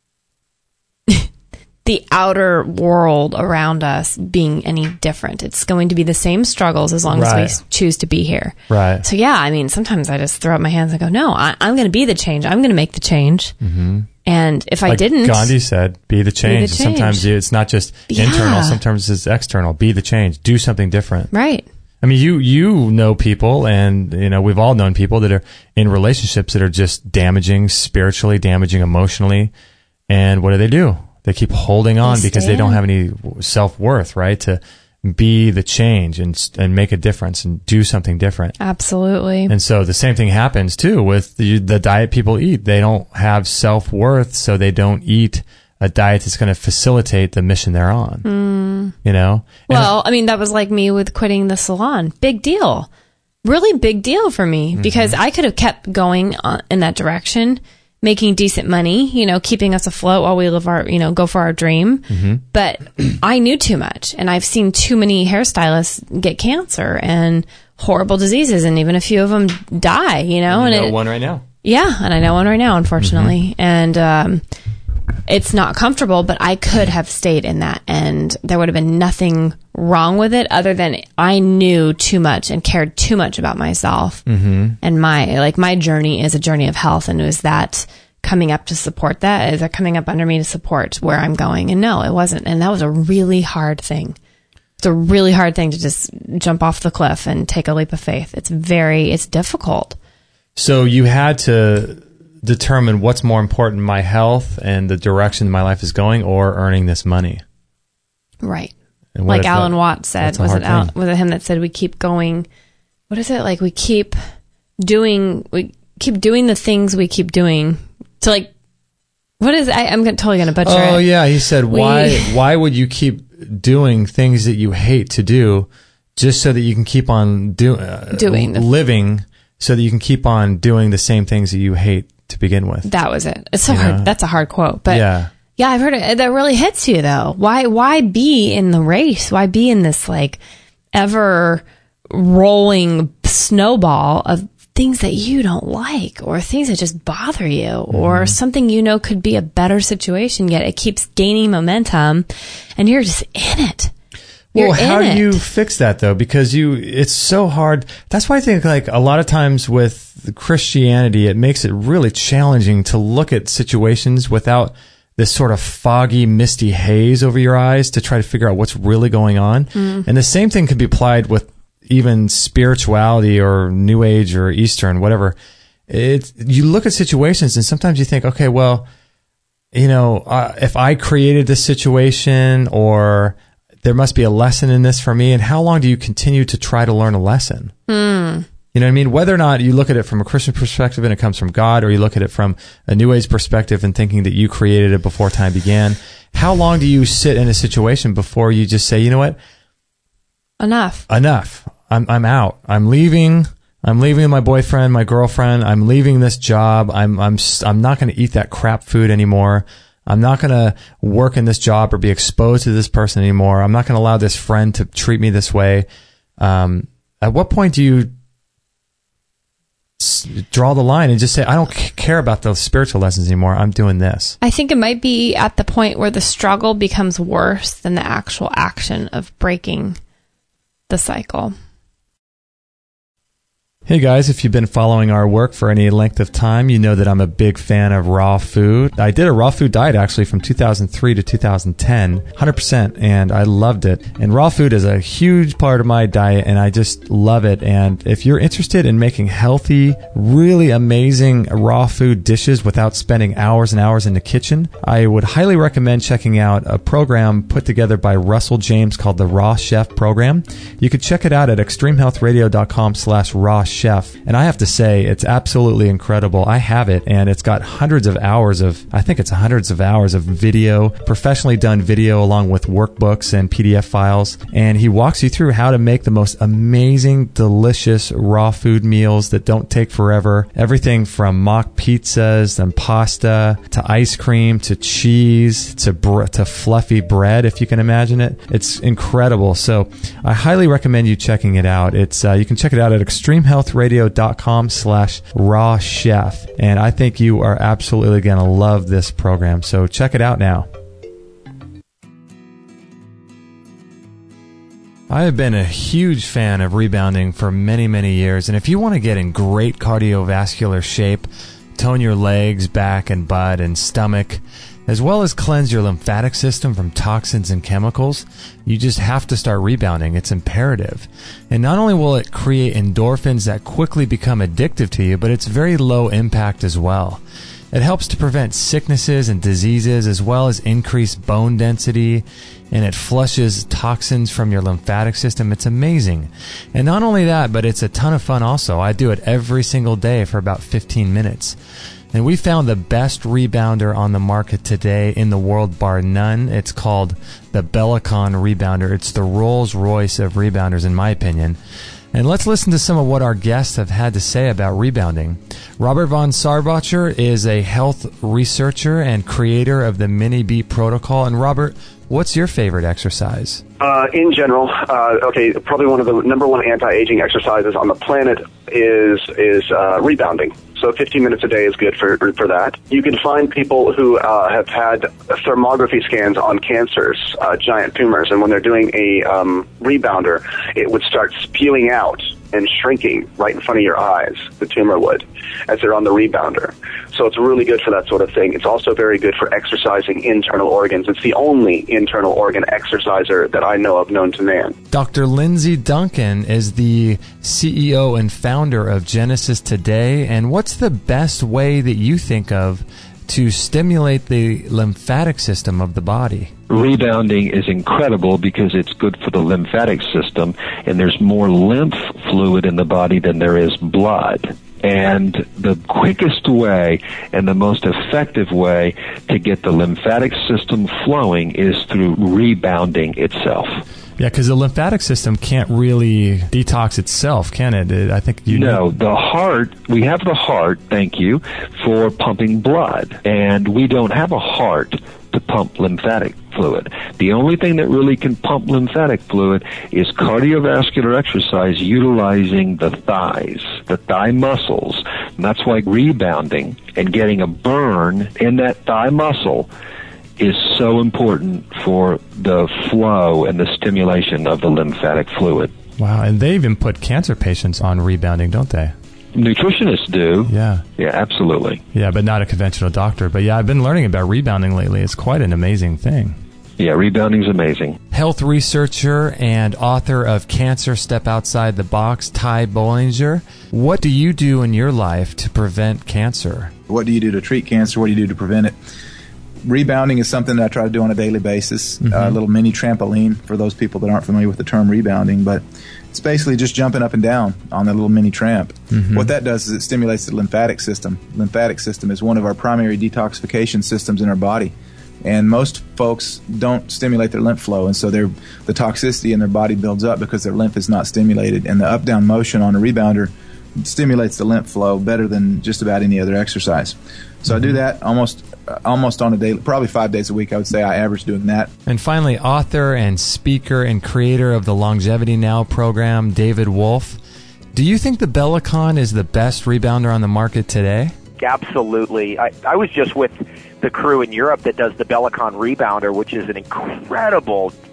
the outer world around us being any different. It's going to be the same struggles as long as we choose to be here. Right. So yeah, I mean, sometimes I just throw up my hands and go, no, I'm going to be the change. I'm going to make the change. Mm-hmm. And if I didn't... Gandhi said, be the change. Sometimes it's not just internal. Sometimes it's external. Be the change. Do something different. Right. I mean, you know people, and we've all known people that are in relationships that are just damaging spiritually, damaging emotionally. And what do? They keep holding on because they don't have any self-worth, right? To be the change and make a difference and do something different. Absolutely. And so the same thing happens too with the diet people eat. They don't have self-worth, so they don't eat a diet that's going to facilitate the mission they're on. Well, I mean, that was like me with quitting the salon. Big deal. Really big deal for me because I could have kept going in that direction, making decent money, keeping us afloat while we live go for our dream. Mm-hmm. But I knew too much, and I've seen too many hairstylists get cancer and horrible diseases, and even a few of them die, And you know one right now. Yeah, and I know one right now, unfortunately. Mm-hmm. And it's not comfortable, but I could have stayed in that, and there would have been nothing wrong with it other than I knew too much and cared too much about myself. Mm-hmm. And my journey is a journey of health, and was that coming up to support that? Is that coming up under me to support where I'm going? And no, it wasn't. And that was a really hard thing. It's a really hard thing to just jump off the cliff and take a leap of faith. It's difficult. So you had to determine what's more important, my health and the direction my life is going, or earning this money. Right. Like Alan Watts said, was it him that said we keep going? What is it? Like we keep doing the things we keep doing to like, what is, I'm totally going to butcher it. Oh yeah. He said, why would you keep doing things that you hate to do just so that you can keep on living so that you can keep on doing the same things that you hate to begin with? That was it. It's so hard. That's a hard quote, but yeah, I've heard it. That really hits you though. Why be in the race? Why be in this like ever rolling snowball of things that you don't like, or things that just bother you, or something could be a better situation, yet it keeps gaining momentum and you're just in it. Well, how do you fix that though? Because it's so hard. That's why I think like a lot of times with Christianity, it makes it really challenging to look at situations without this sort of foggy, misty haze over your eyes to try to figure out what's really going on. And the same thing could be applied with even spirituality or New Age or Eastern, whatever. You look at situations and sometimes you think, okay, well, if I created this situation, or there must be a lesson in this for me. And how long do you continue to try to learn a lesson? You know what I mean? Whether or not you look at it from a Christian perspective and it comes from God, or you look at it from a New Age perspective and thinking that you created it before time began, how long do you sit in a situation before you just say, you know what? Enough. I'm out. I'm leaving my boyfriend, my girlfriend. I'm leaving this job. I'm not going to eat that crap food anymore. I'm not going to work in this job or be exposed to this person anymore. I'm not going to allow this friend to treat me this way. At what point do you draw the line and just say, I don't care about those spiritual lessons anymore. I'm doing this. I think it might be at the point where the struggle becomes worse than the actual action of breaking the cycle. Hey guys, if you've been following our work for any length of time, you know that I'm a big fan of raw food. I did a raw food diet actually from 2003 to 2010, 100%, and I loved it. And raw food is a huge part of my diet, and I just love it. And if you're interested in making healthy, really amazing raw food dishes without spending hours and hours in the kitchen, I would highly recommend checking out a program put together by Russell James called the Raw Chef Program. You could check it out at extremehealthradio.com/raw chef. And I have to say, it's absolutely incredible. I have it, and it's got hundreds of hours of video, professionally done video, along with workbooks and PDF files. And he walks you through how to make the most amazing, delicious raw food meals that don't take forever. Everything from mock pizzas and pasta to ice cream to cheese to fluffy bread, if you can imagine it. It's incredible. So I highly recommend you checking it out. It's you can check it out at extremehealthradio.com/raw chef. And I think you are absolutely going to love this program. So check it out now. I have been a huge fan of rebounding for many, many years. And if you want to get in great cardiovascular shape, tone your legs, back, and butt, and stomach, as well as cleanse your lymphatic system from toxins and chemicals, you just have to start rebounding. It's imperative. And not only will it create endorphins that quickly become addictive to you, but it's very low impact as well. It helps to prevent sicknesses and diseases, as well as increase bone density, and it flushes toxins from your lymphatic system. It's amazing. And not only that, but it's a ton of fun also. I do it every single day for about 15 minutes. And we found the best rebounder on the market today in the world, bar none. It's called the Bellicon Rebounder. It's the Rolls-Royce of rebounders, in my opinion. And let's listen to some of what our guests have had to say about rebounding. Robert von Sarbacher is a health researcher and creator of the Mini Beat Protocol. And Robert, what's your favorite exercise? In general, probably one of the number one anti-aging exercises on the planet is rebounding. So 15 minutes a day is good for that. You can find people who have had thermography scans on cancers, giant tumors, and when they're doing a rebounder, it would start spewing out and shrinking right in front of your eyes, the tumor would, as they're on the rebounder. So it's really good for that sort of thing. It's also very good for exercising internal organs. It's the only internal organ exerciser that I know of known to man. Dr. Lindsay Duncan is the CEO and founder of Genesis Today. And what's the best way that you think of to stimulate the lymphatic system of the body? Rebounding is incredible because it's good for the lymphatic system, and there's more lymph fluid in the body than there is blood. And the quickest way and the most effective way to get the lymphatic system flowing is through rebounding itself. Yeah, because the lymphatic system can't really detox itself, can it? I think you know. No, the heart, we have the heart, thank you, for pumping blood. And we don't have a heart to pump lymphatic fluid. The only thing that really can pump lymphatic fluid is cardiovascular exercise utilizing the thighs, the thigh muscles. And that's why rebounding and getting a burn in that thigh muscle is so important for the flow and the stimulation of the lymphatic fluid. Wow, and they even put cancer patients on rebounding, don't they? Nutritionists do. Yeah. Yeah, absolutely. Yeah, but not a conventional doctor. But yeah, I've been learning about rebounding lately. It's quite an amazing thing. Yeah, rebounding's amazing. Health researcher and author of Cancer Step Outside the Box, Ty Bollinger. What do you do in your life to prevent cancer? What do you do to treat cancer? What do you do to prevent it? Rebounding is something that I try to do on a daily basis. A little mini trampoline for those people that aren't familiar with the term rebounding, but it's basically just jumping up and down on a little mini tramp. What that does is it stimulates the lymphatic system. Lymphatic system is one of our primary detoxification systems in our body, and most folks don't stimulate their lymph flow, and so the toxicity in their body builds up because their lymph is not stimulated, and the up-down motion on a rebounder stimulates the lymph flow better than just about any other exercise. So I do that almost on a daily, probably 5 days a week, I would say I average doing that. And finally, author and speaker and creator of the Longevity Now program, David Wolfe. Do you think the Bellicon is the best rebounder on the market today? Absolutely. I was just with the crew in Europe that does the Bellicon Rebounder, which is an incredible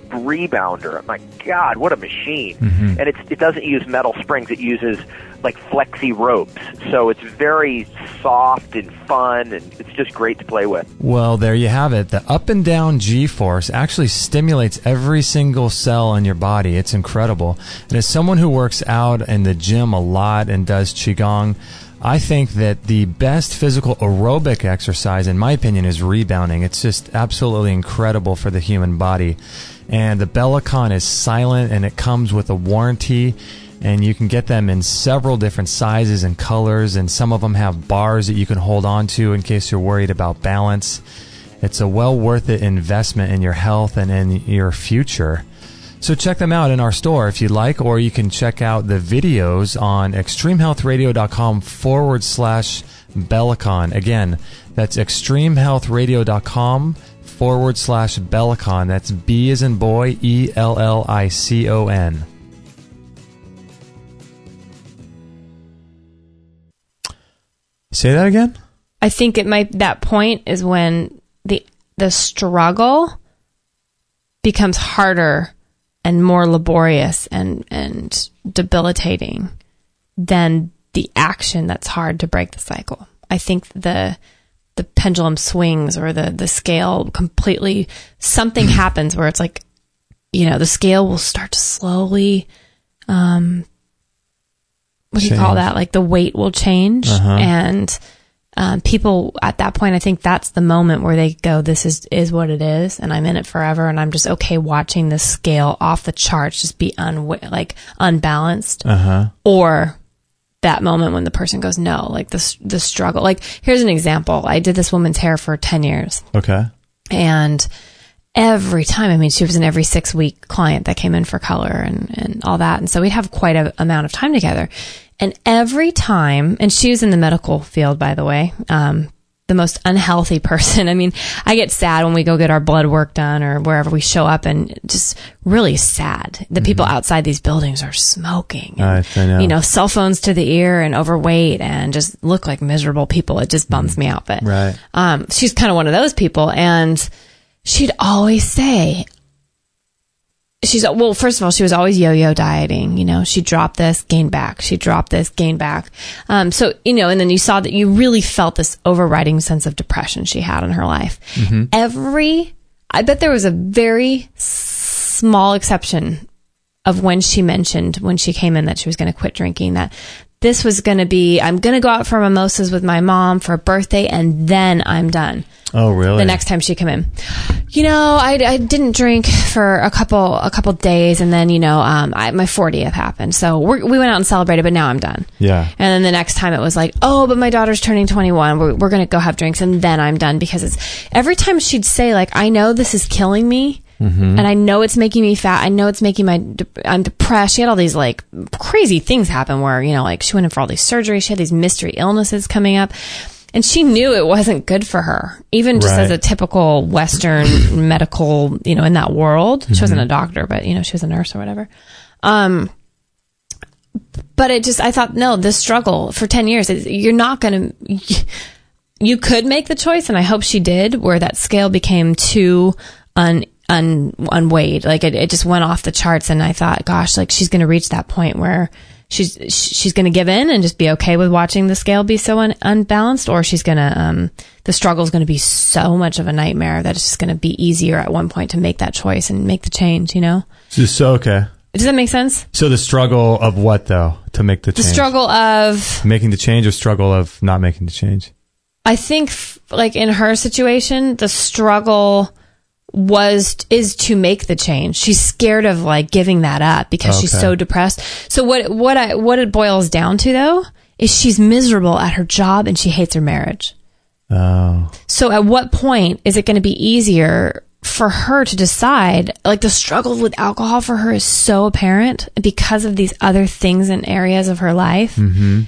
rebounder. My God, what a machine. Mm-hmm. And it doesn't use metal springs. It uses like flexi ropes. So it's very soft and fun, and it's just great to play with. Well, there you have it. The up and down G-force actually stimulates every single cell in your body. It's incredible. And as someone who works out in the gym a lot and does Qigong, I think that the best physical aerobic exercise, in my opinion, is rebounding. It's just absolutely incredible for the human body. And the Bellicon is silent, and it comes with a warranty. And you can get them in several different sizes and colors, and some of them have bars that you can hold on to in case you're worried about balance. It's a well worth it investment in your health and in your future. So check them out in our store if you'd like, or you can check out the videos on extremehealthradio.com/Bellicon. Again, that's extremehealthradio.com/Bellicon. That's B as in boy, ELLICON. Say that again? I think that point is when the struggle becomes harder and more laborious and debilitating than the action that's hard to break the cycle. I think the pendulum swings, or the scale completely, something happens where it's like, the scale will start to slowly, what do you call that? Like the weight will change. And people at that point, I think that's the moment where they go, this is what it is, and I'm in it forever, and I'm just okay watching this scale off the charts just be unbalanced. Or that moment when the person goes, no, like the struggle. Like, here's an example. I did this woman's hair for 10 years. Okay. And every time, she was an every 6-week client that came in for color and all that. And so we'd have quite an amount of time together. And every time, and she was in the medical field, by the way, the most unhealthy person. I get sad when we go get our blood work done or wherever we show up, and just really sad. The people outside these buildings are smoking. And, I know. Cell phones to the ear and overweight and just look like miserable people. It just bums me out. But she's kind of one of those people. And she'd always say, first of all, she was always yo-yo dieting. She dropped this, gained back. She dropped this, gained back. And then you saw that you really felt this overriding sense of depression she had in her life. I bet there was a very small exception of when she mentioned, when she came in, that she was going to quit drinking, that this was going to be, I'm going to go out for mimosas with my mom for a birthday, and then I'm done. Oh, really? The next time she came in. I didn't drink for a couple days, and then, my 40th happened. So we went out and celebrated, but now I'm done. Yeah. And then the next time it was like, oh, but my daughter's turning 21. We're going to go have drinks, and then I'm done. Because every time she'd say, like, I know this is killing me. And I know it's making me fat. I know it's making I'm depressed. She had all these like crazy things happen where, like she went in for all these surgeries. She had these mystery illnesses coming up, and she knew it wasn't good for her, even just as a typical Western medical, in that world. She wasn't a doctor, but she was a nurse or whatever. But I thought, no, this struggle for 10 years, you're not going to, you could make the choice. And I hope she did, where that scale became too unweighed. Like it just went off the charts, and I thought, gosh, like she's going to reach that point where she's going to give in and just be okay with watching the scale be so unbalanced, or she's going to the struggle is going to be so much of a nightmare that it's just going to be easier at one point to make that choice and make the change. So okay. Does that make sense? So the struggle of what, though, to make the change? The struggle of making the change, or struggle of not making the change? I think, like in her situation, the struggle is to make the change. She's scared of like giving that up because she's so depressed. So what it boils down to, though, is she's miserable at her job and she hates her marriage. Oh. So at what point is it going to be easier for her to decide? Like the struggle with alcohol for her is so apparent because of these other things and areas of her life.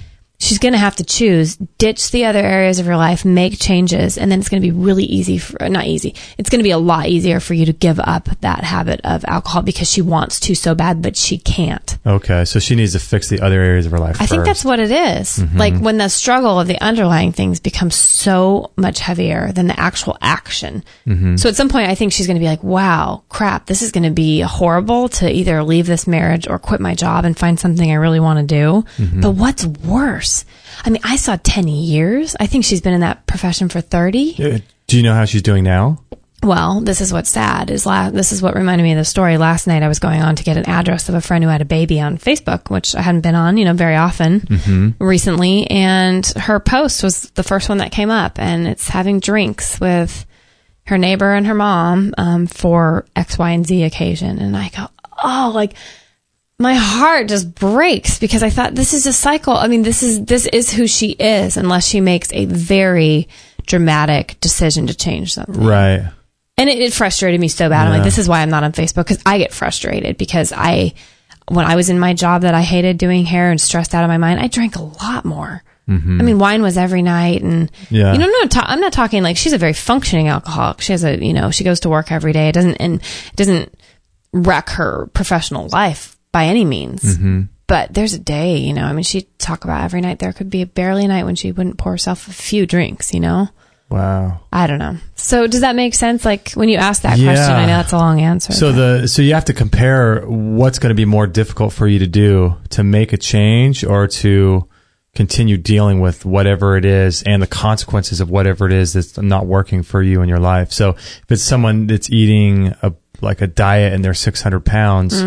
she's going to have to choose, ditch the other areas of your life, make changes, and then it's going to be really easy, not easy, it's going to be a lot easier for you to give up that habit of alcohol because she wants to so bad, but she can't. Okay, so she needs to fix the other areas of her life I think that's what it is. Like when the struggle of the underlying things becomes so much heavier than the actual action. So at some point, I think she's going to be like, wow, crap, this is going to be horrible to either leave this marriage or quit my job and find something I really want to do. But what's worse? I mean, I saw 10 years. I think she's been in that profession for 30. Do you know how she's doing now? Well, this is what's sad. This is what reminded me of the story. Last night I was going on to get an address of a friend who had a baby on Facebook, which I hadn't been on, very often recently. And her post was the first one that came up, and it's having drinks with her neighbor and her mom for X, Y, and Z occasion. And I go, oh, like, my heart just breaks because I thought this is a cycle. I mean, this is who she is unless she makes a very dramatic decision to change something. Right. And it frustrated me so bad. I'm like, this is why I'm not on Facebook, because I get frustrated because when I was in my job that I hated doing hair and stressed out of my mind, I drank a lot more. I mean, wine was every night, and I'm not talking like she's a very functioning alcoholic. She has she goes to work every day. It doesn't wreck her professional life by any means. But there's a day, I mean, she'd talk about every night there could be barely a night when she wouldn't pour herself a few drinks, Wow. I don't know. So does that make sense? Like when you ask that question, I know that's a long answer. So you have to compare what's going to be more difficult for you to do, to make a change or to continue dealing with whatever it is and the consequences of whatever it is that's not working for you in your life. So if it's someone that's eating a diet and they're 600 pounds,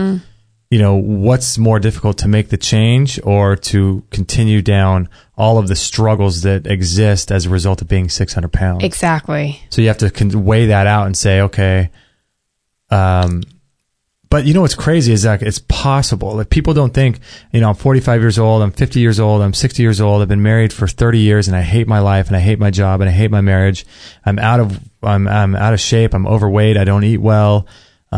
what's more difficult, to make the change or to continue down all of the struggles that exist as a result of being 600 pounds? Exactly. So you have to weigh that out and say, okay, but what's crazy is that it's possible. Like, people don't think, I'm 45 years old, I'm 50 years old, I'm 60 years old, I've been married for 30 years and I hate my life and I hate my job and I hate my marriage. I'm out of shape, I'm overweight, I don't eat well.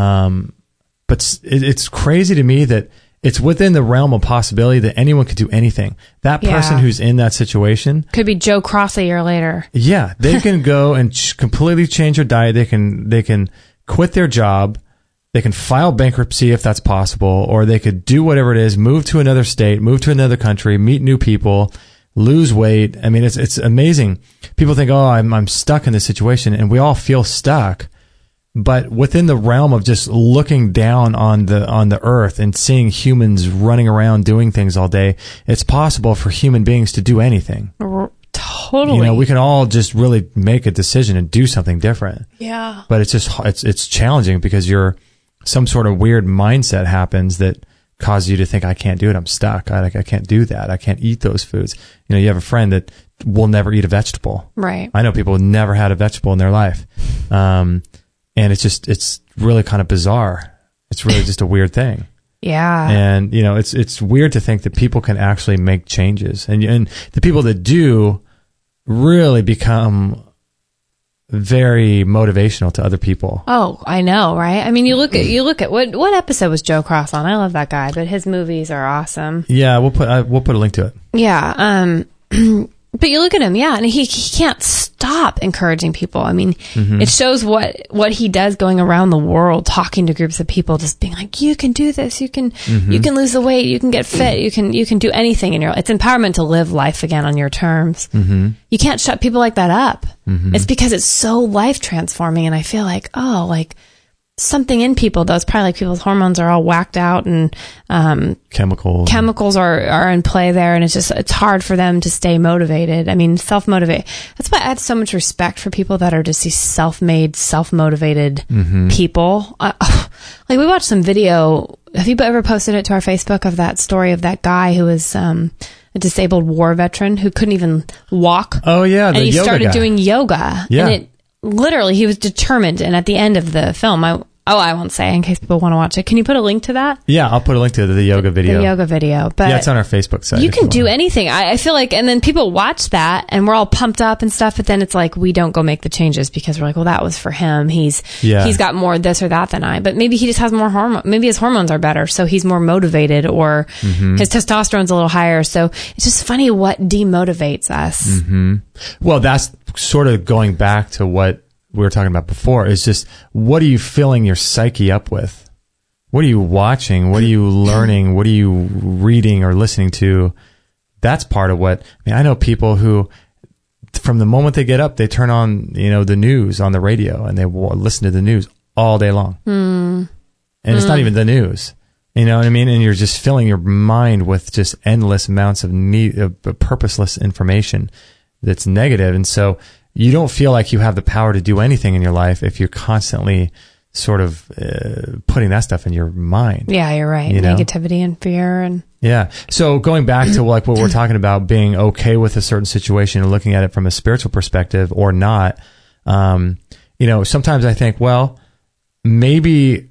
But it's crazy to me that it's within the realm of possibility that anyone could do anything. That person who's in that situation could be Joe Cross a year later. Yeah, they can go and completely change their diet. They can quit their job. They can file bankruptcy if that's possible, or they could do whatever it is, move to another state, move to another country, meet new people, lose weight. I mean, it's amazing. People think, oh, I'm stuck in this situation, and we all feel stuck. But within the realm of just looking down on the earth and seeing humans running around doing things all day, it's possible for human beings to do anything. Totally. We can all just really make a decision and do something different. Yeah. But it's challenging because some sort of weird mindset happens that causes you to think, I can't do it. I'm stuck. I can't do that. I can't eat those foods. You have a friend that will never eat a vegetable. Right. I know people who never had a vegetable in their life. And it's really kind of bizarre. It's really just a weird thing. Yeah. And, it's weird to think that people can actually make changes. And the people that do really become very motivational to other people. Oh, I know, right? I mean, you look at what episode was Joe Cross on? I love that guy, but his movies are awesome. Yeah, we'll put a link to it. Yeah. But you look at him, and he can't stop encouraging people. I mean, it shows what he does going around the world, talking to groups of people, just being like, you can do this, you can lose the weight, you can get fit, you can do anything in your life. It's empowerment to live life again on your terms. You can't shut people like that up. It's because it's so life transforming, and I feel like, something in people, though. It's probably like people's hormones are all whacked out, and chemicals are in play there, and it's hard for them to stay motivated. I mean, self-motivate. That's why I have so much respect for people that are just these self-made, self-motivated people. Like, we watched some video. Have you ever posted it to our Facebook of that story of that guy who was a disabled war veteran who couldn't even walk? Oh yeah, and he started doing yoga. Yeah. And literally, he was determined. And at the end of the film, I I won't say in case people want to watch it. Can you put a link to that? Yeah, I'll put a link to the yoga video. The yoga video. But yeah, it's on our Facebook site. You can do anything. I feel like, and then people watch that and we're all pumped up and stuff, but then it's like we don't go make the changes because we're like, well, that was for him. He's got more this or that than I. But maybe he just has more hormone. Maybe his hormones are better, so he's more motivated, or his testosterone's a little higher. So it's just funny what demotivates us. Mm-hmm. Well, that's sort of going back to what we were talking about before, is just what are you filling your psyche up with? What are you watching? What are you learning? What are you reading or listening to? That's part of what, I know people who, from the moment they get up, they turn on, the news on the radio and they listen to the news all day long. And it's not even the news. You know what I mean? And you're just filling your mind with just endless amounts of purposeless information that's negative. And so you don't feel like you have the power to do anything in your life if you're constantly sort of putting that stuff in your mind. Yeah, you're right. Negativity and fear. And yeah. So going back to like what we're talking about, being okay with a certain situation and looking at it from a spiritual perspective or not, sometimes I think, well, maybe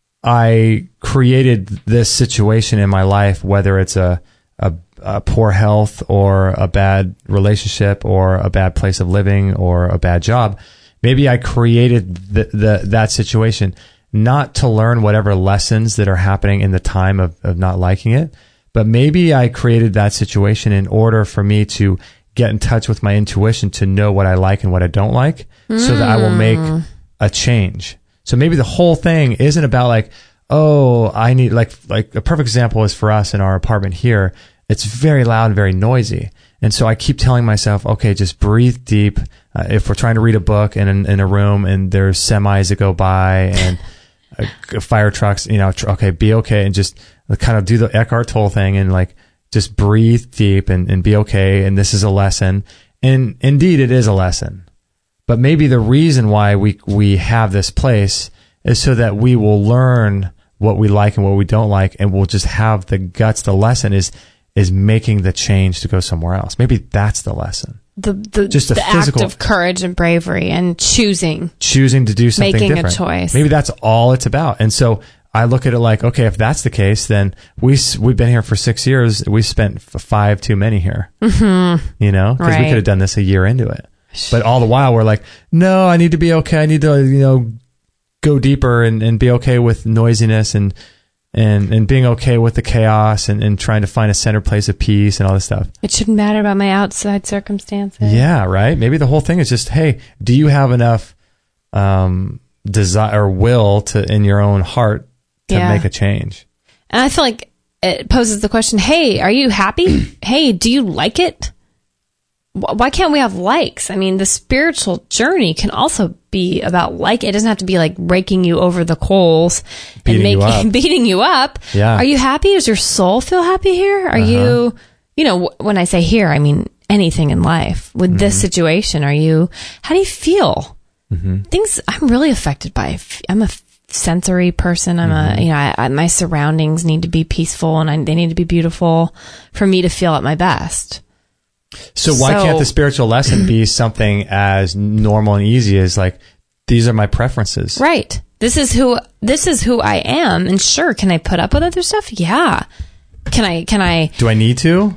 I created this situation in my life, whether it's a poor health or a bad relationship or a bad place of living or a bad job. Maybe I created that situation not to learn whatever lessons that are happening in the time of not liking it, but maybe I created that situation in order for me to get in touch with my intuition to know what I like and what I don't like, so that I will make a change. So maybe the whole thing isn't about like, oh, I need like a perfect example is for us in our apartment here. It's very loud and very noisy. And so I keep telling myself, okay, just breathe deep. If we're trying to read a book in a room and there's semis that go by and fire trucks, okay, be okay, and just kind of do the Eckhart Tolle thing and like just breathe deep and be okay. And this is a lesson. And indeed, it is a lesson. But maybe the reason why we have this place is so that we will learn what we like and what we don't like, and we'll just have the guts. The lesson is making the change to go somewhere else. Maybe that's the lesson. Just the physical act of courage and bravery and choosing to do something making different. A choice. Maybe that's all it's about. And so I look at it like, okay, if that's the case, then we've been here for 6 years. We spent 5 too many here, because we could have done this a year into it. But all the while we're like, no, I need to be okay. I need to, go deeper and be okay with noisiness and being okay with the chaos and trying to find a center place of peace and all this stuff. It shouldn't matter about my outside circumstances. Yeah, right. Maybe the whole thing is just, hey, do you have enough desire or will in your own heart to make a change? And I feel like it poses the question, hey, are you happy? Hey, do you like it? Why can't we have likes? I mean, the spiritual journey can also be about it doesn't have to be like raking you over the coals and beating you up. Yeah. Are you happy? Does your soul feel happy here? Are you, when I say here, I mean anything in life. With this situation, how do you feel? Things I'm really affected by. I'm a sensory person. I'm my surroundings need to be peaceful and they need to be beautiful for me to feel at my best. So why can't the spiritual lesson be something as normal and easy as like, these are my preferences? Right. This is who I am. And sure, can I put up with other stuff? Yeah. Can I? Do I need to?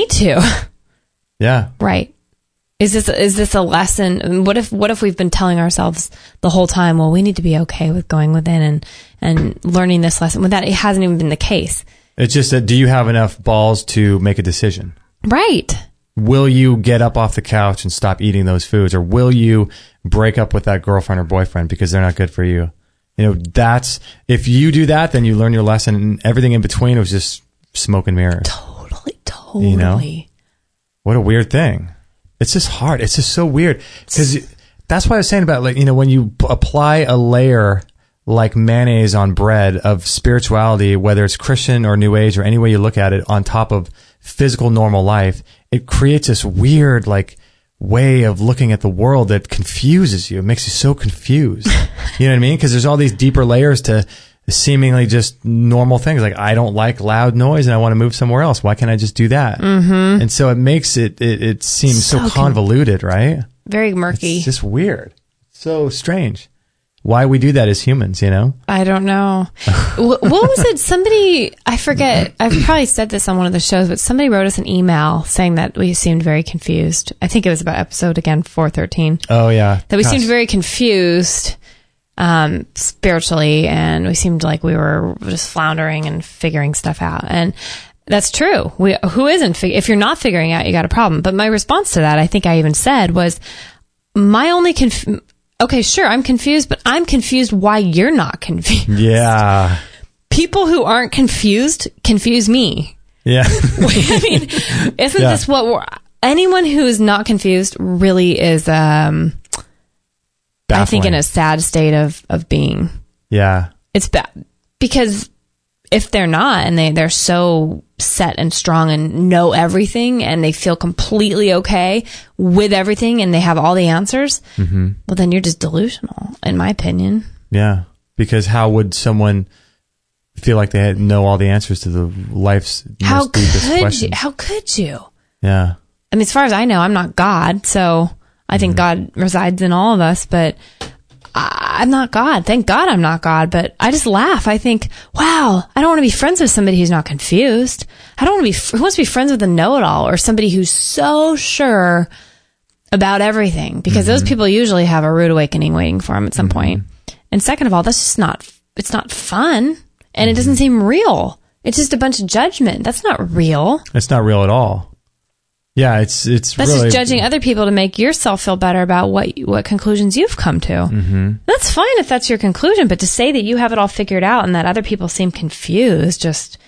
Yeah. Right. Is this a lesson? What if we've been telling ourselves the whole time, well, we need to be okay with going within and learning this lesson, when that it hasn't even been the case. It's just that, do you have enough balls to make a decision? Right. Will you get up off the couch and stop eating those foods? Or will you break up with that girlfriend or boyfriend because they're not good for you? If you do that, then you learn your lesson, and everything in between was just smoke and mirrors. Totally. What a weird thing. It's just hard. It's just so weird. Because that's why I was saying about, when you apply a layer like mayonnaise on bread of spirituality, whether it's Christian or New Age or any way you look at it, on top of physical normal life, it creates this weird way of looking at the world that confuses you. It makes you so confused. You know what I mean? Because there's all these deeper layers to seemingly just normal things. Like, I don't like loud noise and I want to move somewhere else. Why can't I just do that? Mm-hmm. And so it makes it seems so convoluted, right? Very murky. It's just weird. So strange. why we do that as humans, I don't know. What was it? Somebody, I forget, I've probably said this on one of the shows, but somebody wrote us an email saying that we seemed very confused. I think it was about episode, again, 413. Oh, yeah. That we seemed very confused spiritually, and we seemed like we were just floundering and figuring stuff out. And that's true. Who isn't? If you're not figuring out, you got a problem. But my response to that, I think I even said, was my only okay, sure, I'm confused, but I'm confused why you're not confused. Yeah. People who aren't confused confuse me. Yeah. I mean, isn't this what anyone who is not confused really is, I think, in a sad state of being. Yeah. It's bad. Because if they're not, and they're so set and strong and know everything, and they feel completely okay with everything, and they have all the answers, well, then you're just delusional, in my opinion. Yeah. Because how would someone feel like they know all the answers to the life's most deepest questions? How could you? Yeah. I mean, as far as I know, I'm not God, so I think God resides in all of us, but I'm not God. Thank God I'm not God, but I just laugh. I think, wow, I don't want to be friends with somebody who's not confused. I don't want to who wants to be friends with a know-it-all or somebody who's so sure about everything? Because those people usually have a rude awakening waiting for them at some point. And second of all, that's just it's not fun, and it doesn't seem real. It's just a bunch of judgment. That's not real. It's not real at all. Yeah, it's that's really just judging other people to make yourself feel better about what conclusions you've come to. That's fine if that's your conclusion, but to say that you have it all figured out and that other people seem confused,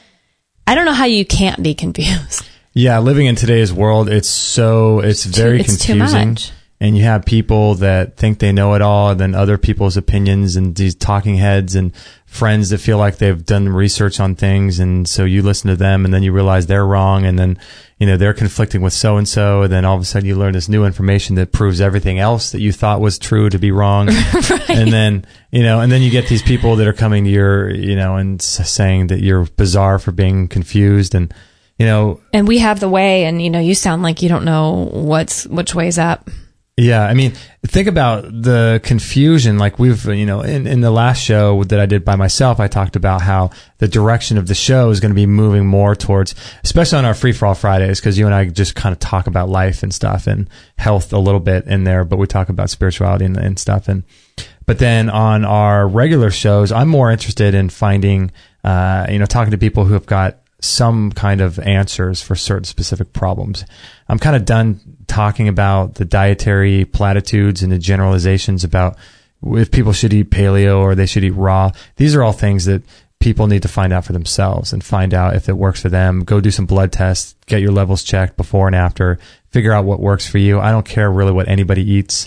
I don't know how you can't be confused. Yeah, living in today's world, it's very confusing. Too much. And you have people that think they know it all, and then other people's opinions, and these talking heads and friends that feel like they've done research on things, and so you listen to them, and then you realize they're wrong, and then they're conflicting with so-and-so, and then all of a sudden you learn this new information that proves everything else that you thought was true to be wrong. Right. And then, and then you get these people that are coming to your, and saying that you're bizarre for being confused, and, And we have the way, and, you sound like you don't know which way's up. Yeah, I mean, think about the confusion. Like we've, in the last show that I did by myself, I talked about how the direction of the show is going to be moving more towards, especially on our Free For All Fridays, because you and I just kind of talk about life and stuff and health a little bit in there, but we talk about spirituality and stuff. But then on our regular shows, I'm more interested in finding, talking to people who have got some kind of answers for certain specific problems. I'm kind of done talking about the dietary platitudes and the generalizations about if people should eat paleo or they should eat raw. These are all things that people need to find out for themselves and find out if it works for them. Go do some blood tests, get your levels checked before and after, figure out what works for you. I don't care really what anybody eats.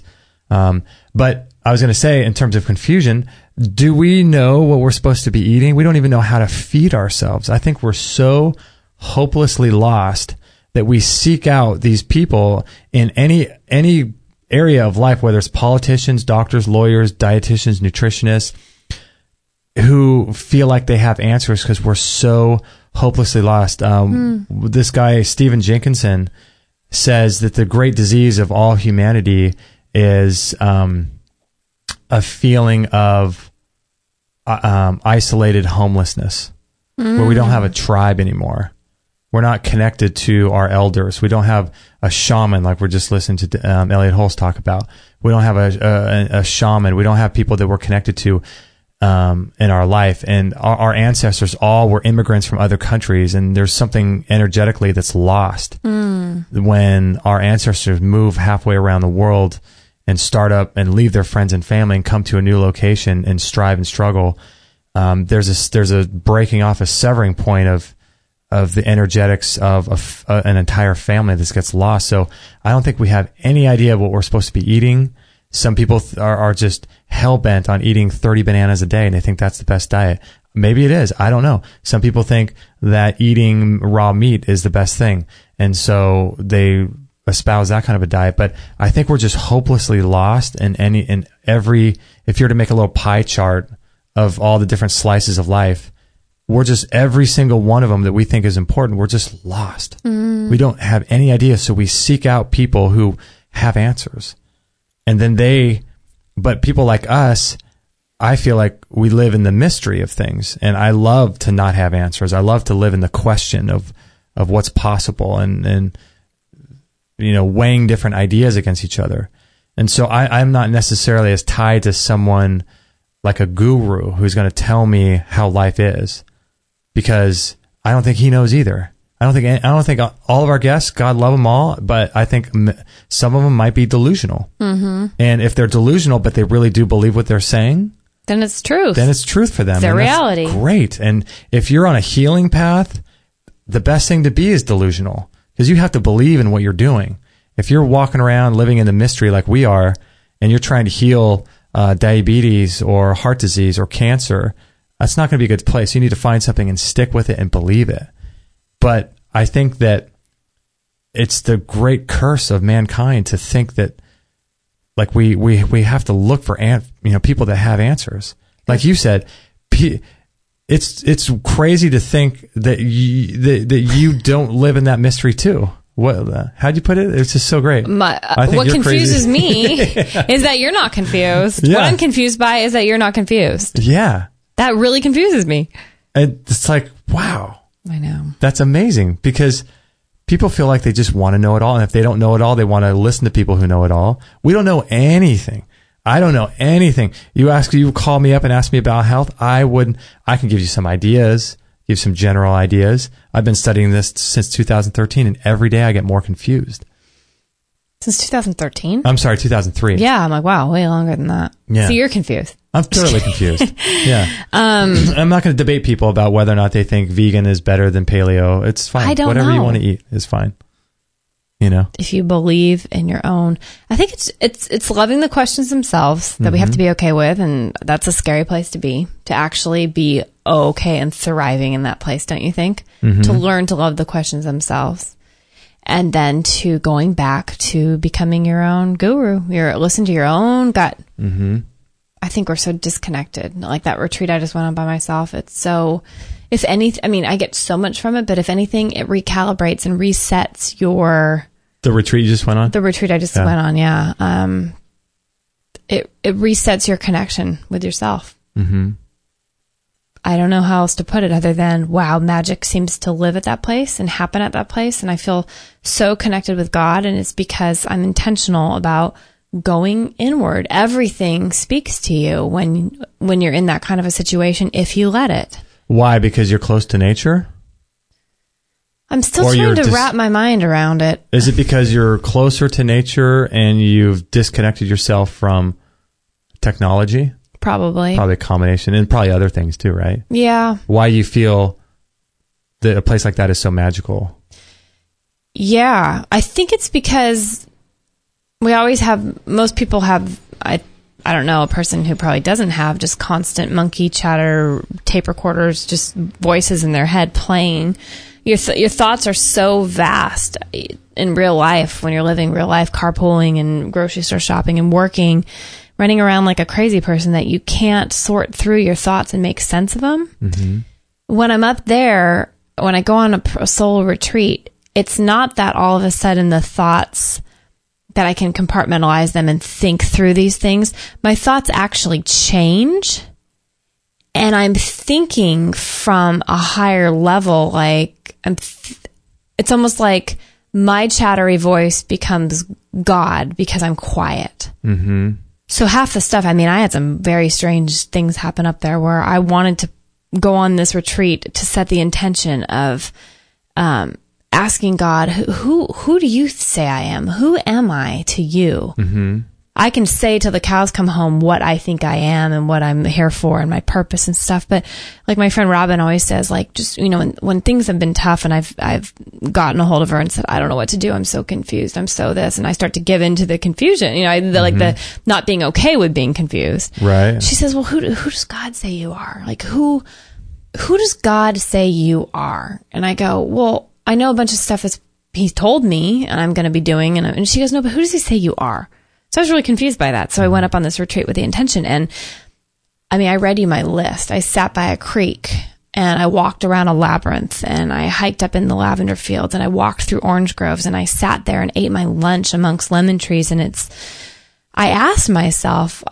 But I was going to say, in terms of confusion, do we know what we're supposed to be eating? We don't even know how to feed ourselves. I think we're so hopelessly lost that we seek out these people in any area of life, whether it's politicians, doctors, lawyers, dietitians, nutritionists, who feel like they have answers because we're so hopelessly lost. This guy, Stephen Jenkinson, says that the great disease of all humanity is a feeling of isolated homelessness, where we don't have a tribe anymore. We're not connected to our elders. We don't have a shaman like we're just listening to Elliot Hulse talk about. We don't have a shaman. We don't have people that we're connected to in our life. And our ancestors all were immigrants from other countries, and there's something energetically that's lost when our ancestors move halfway around the world and start up and leave their friends and family and come to a new location and strive and struggle. There's a breaking off, a severing point of the energetics of an entire family that gets lost. So I don't think we have any idea what we're supposed to be eating. Some people are just hell-bent on eating 30 bananas a day, and they think that's the best diet. Maybe it is. I don't know. Some people think that eating raw meat is the best thing, and so they espouse that kind of a diet. But I think we're just hopelessly lost in every, if you were to make a little pie chart of all the different slices of life, we're just, every single one of them that we think is important, we're just lost. We don't have any idea. So we seek out people who have answers. And then but people like us I feel like we live in the mystery of things, and I love to not have answers. I love to live in the question of what's possible and weighing different ideas against each other. And so I'm not necessarily as tied to someone like a guru who's going to tell me how life is, because I don't think he knows either. I don't think all of our guests, God love them all, but I think some of them might be delusional. Mm-hmm. And if they're delusional, but they really do believe what they're saying, then it's truth. Then it's truth for them. It's their reality. Great. And if you're on a healing path, the best thing to be is delusional, because you have to believe in what you're doing. If you're walking around living in the mystery like we are, and you're trying to heal diabetes or heart disease or cancer, that's not going to be a good place. You need to find something and stick with it and believe it. But I think that it's the great curse of mankind to think that, like, we have to look for people that have answers. Like you said, it's crazy to think that you don't live in that mystery too. How'd you put it? It's just so great. What confuses me is that you're not confused. Yeah. What I'm confused by is that you're not confused. Yeah. That really confuses me. It's like, wow. I know. That's amazing, because people feel like they just want to know it all. And if they don't know it all, they want to listen to people who know it all. We don't know anything. I don't know anything. You call me up and ask me about health. I can give you some ideas, give some general ideas. I've been studying this since 2013, and every day I get more confused. Since 2013? I'm sorry, 2003. Yeah, I'm like, wow, way longer than that. Yeah. So you're confused. I'm thoroughly confused. Yeah. I'm not going to debate people about whether or not they think vegan is better than paleo. It's fine. I don't Whatever know. you want to eat is fine. You know? If you believe in your own, I think it's loving the questions themselves that we have to be okay with, and that's a scary place to be, to actually be okay and thriving in that place, don't you think? Mm-hmm. To learn to love the questions themselves. And then to going back to becoming your own guru. Listen to your own gut. Mm-hmm. I think we're so disconnected. Like that retreat I just went on by myself. It's so, if anything, I mean, I get so much from it, but if anything, it recalibrates and resets your... The retreat you just went on? The retreat I just went on, yeah. It resets your connection with yourself. Mm-hmm. I don't know how else to put it other than, wow, magic seems to live at that place and happen at that place. And I feel so connected with God. And it's because I'm intentional about going inward. Everything speaks to you when you're in that kind of a situation, if you let it. Why? Because you're close to nature? I'm still trying to wrap my mind around it. Is it because you're closer to nature and you've disconnected yourself from technology? Probably a combination, and probably other things too, right? Yeah. Why you feel that a place like that is so magical? Yeah, I think it's because most people have, I don't know, a person who probably doesn't have just constant monkey chatter, tape recorders, just voices in their head playing. Your thoughts are so vast in real life when you're living real life, carpooling and grocery store shopping and working, running around like a crazy person, that you can't sort through your thoughts and make sense of them. Mm-hmm. When I'm up there, when I go on a soul retreat, it's not that all of a sudden the thoughts that I can compartmentalize them and think through these things. My thoughts actually change, and I'm thinking from a higher level. Like it's almost like my chattery voice becomes God because I'm quiet. Mm-hmm. So half the stuff, I mean, I had some very strange things happen up there where I wanted to go on this retreat to set the intention of asking God, who do you say I am? Who am I to you? Mm-hmm. I can say till the cows come home what I think I am and what I'm here for and my purpose and stuff. But like my friend Robin always says, like, just, when things have been tough and I've gotten a hold of her and said, I don't know what to do. I'm so confused. I'm so this. And I start to give into the confusion, like the not being okay with being confused. Right. She says, well, who does God say you are? Like, who does God say you are? And I go, well, I know a bunch of stuff he's told me and I'm going to be doing. And she goes, no, but who does he say you are? So I was really confused by that. So I went up on this retreat with the intention. And I mean, I read you my list. I sat by a creek and I walked around a labyrinth and I hiked up in the lavender fields and I walked through orange groves and I sat there and ate my lunch amongst lemon trees. And I asked myself, like,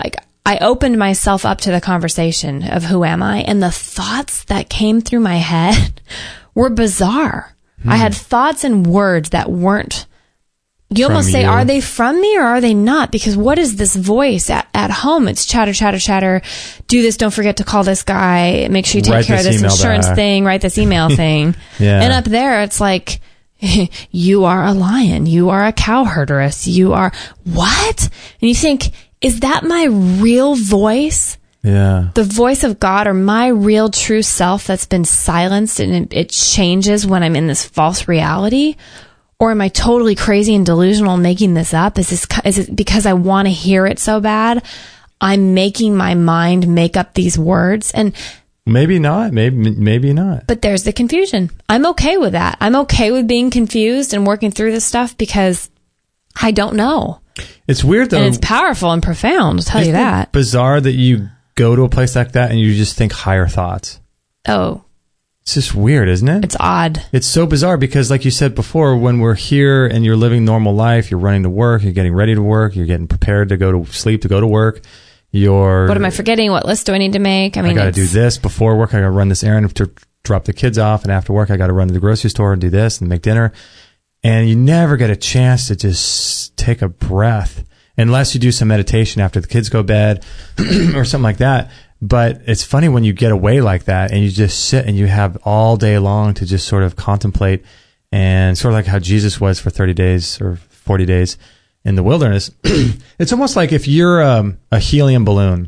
I opened myself up to the conversation of who am I, and the thoughts that came through my head were bizarre. I had thoughts and words that weren't, you almost say, are they from me or are they not? Because what is this voice at home? It's chatter, chatter, chatter. Do this. Don't forget to call this guy. Make sure you take care of this insurance thing. Write this email thing. And up there, it's like, you are a lion. You are a cow herderess. You are what? And you think, is that my real voice? Yeah. The voice of God, or my real true self that's been silenced and it changes when I'm in this false reality? Or am I totally crazy and delusional making this up? Is it because I want to hear it so bad? I'm making my mind make up these words, and maybe not. Maybe not. But there's the confusion. I'm okay with that. I'm okay with being confused and working through this stuff because I don't know. It's weird though. And it's powerful and profound, I'll tell you that. Bizarre that you go to a place like that and you just think higher thoughts. Oh. It's just weird, isn't it? It's odd. It's so bizarre because, like you said before, when we're here and you're living normal life, you're running to work, you're getting ready to work, you're getting prepared to go to sleep, to go to work. What am I forgetting? What list do I need to make? I got to do this before work. I got to run this errand to drop the kids off, and after work, I got to run to the grocery store and do this and make dinner. And you never get a chance to just take a breath unless you do some meditation after the kids go to bed or something like that. But it's funny when you get away like that and you just sit and you have all day long to just sort of contemplate, and sort of like how Jesus was for 30 days or 40 days in the wilderness. It's almost like if you're a helium balloon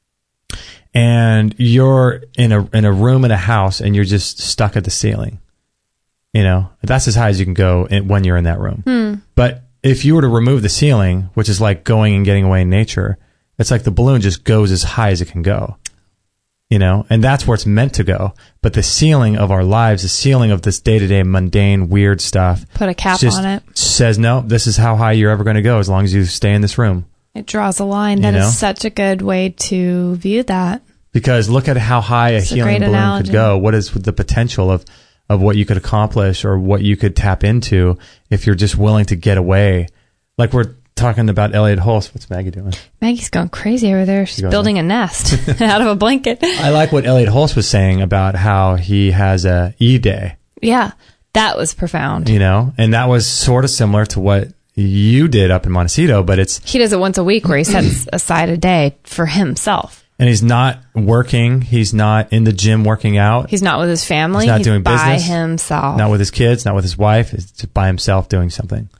and you're in a room in a house and you're just stuck at the ceiling. You know, that's as high as you can go when you're in that room. But if you were to remove the ceiling, which is like going and getting away in nature, it's like the balloon just goes as high as it can go. You know, and that's where it's meant to go. But the ceiling of our lives, the ceiling of this day-to-day mundane, weird stuff, put a cap on it. Says, no, this is how high you're ever going to go as long as you stay in this room. It draws a line. That is such a good way to view that. Because look at how high a helium balloon could go. What is the potential of what you could accomplish or what you could tap into if you're just willing to get away? Like we're talking about Elliot Hulse. What's Maggie doing? Maggie's going crazy over there. She's building a nest out of a blanket. I like what Elliot Hulse was saying about how he has a E-Day. Yeah, that was profound. You know, and that was sort of similar to what you did up in Montecito, but he does it once a week where he sets aside a day for himself. And he's not working. He's not in the gym working out. He's not with his family. He's not doing business. By himself. Not with his kids. Not with his wife. He's just by himself doing something.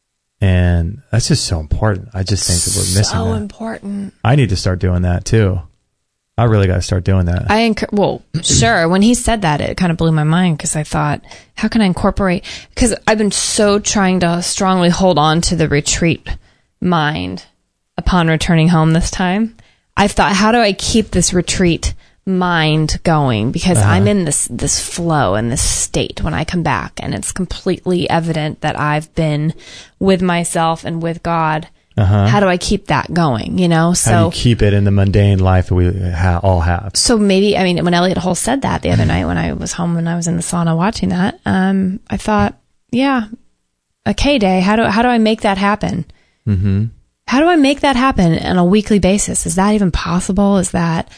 And that's just so important. I just think that we're missing that. So important. I need to start doing that too. I really got to start doing that. Sure. When he said that, it kind of blew my mind because I thought, how can I incorporate? Because I've been so trying to strongly hold on to the retreat mind upon returning home this time. I thought, how do I keep this retreat mind going? Because I'm in this flow and this state when I come back, and it's completely evident that I've been with myself and with God. How do I keep that going? You know, so how do you keep it in the mundane life that we all have? So maybe, I mean, when Elliot Hulse said that the other night when I was home and I was in the sauna watching that, I thought, yeah, a K-Day. How do I make that happen? Mm-hmm. How do I make that happen on a weekly basis? Is that even possible? Is that,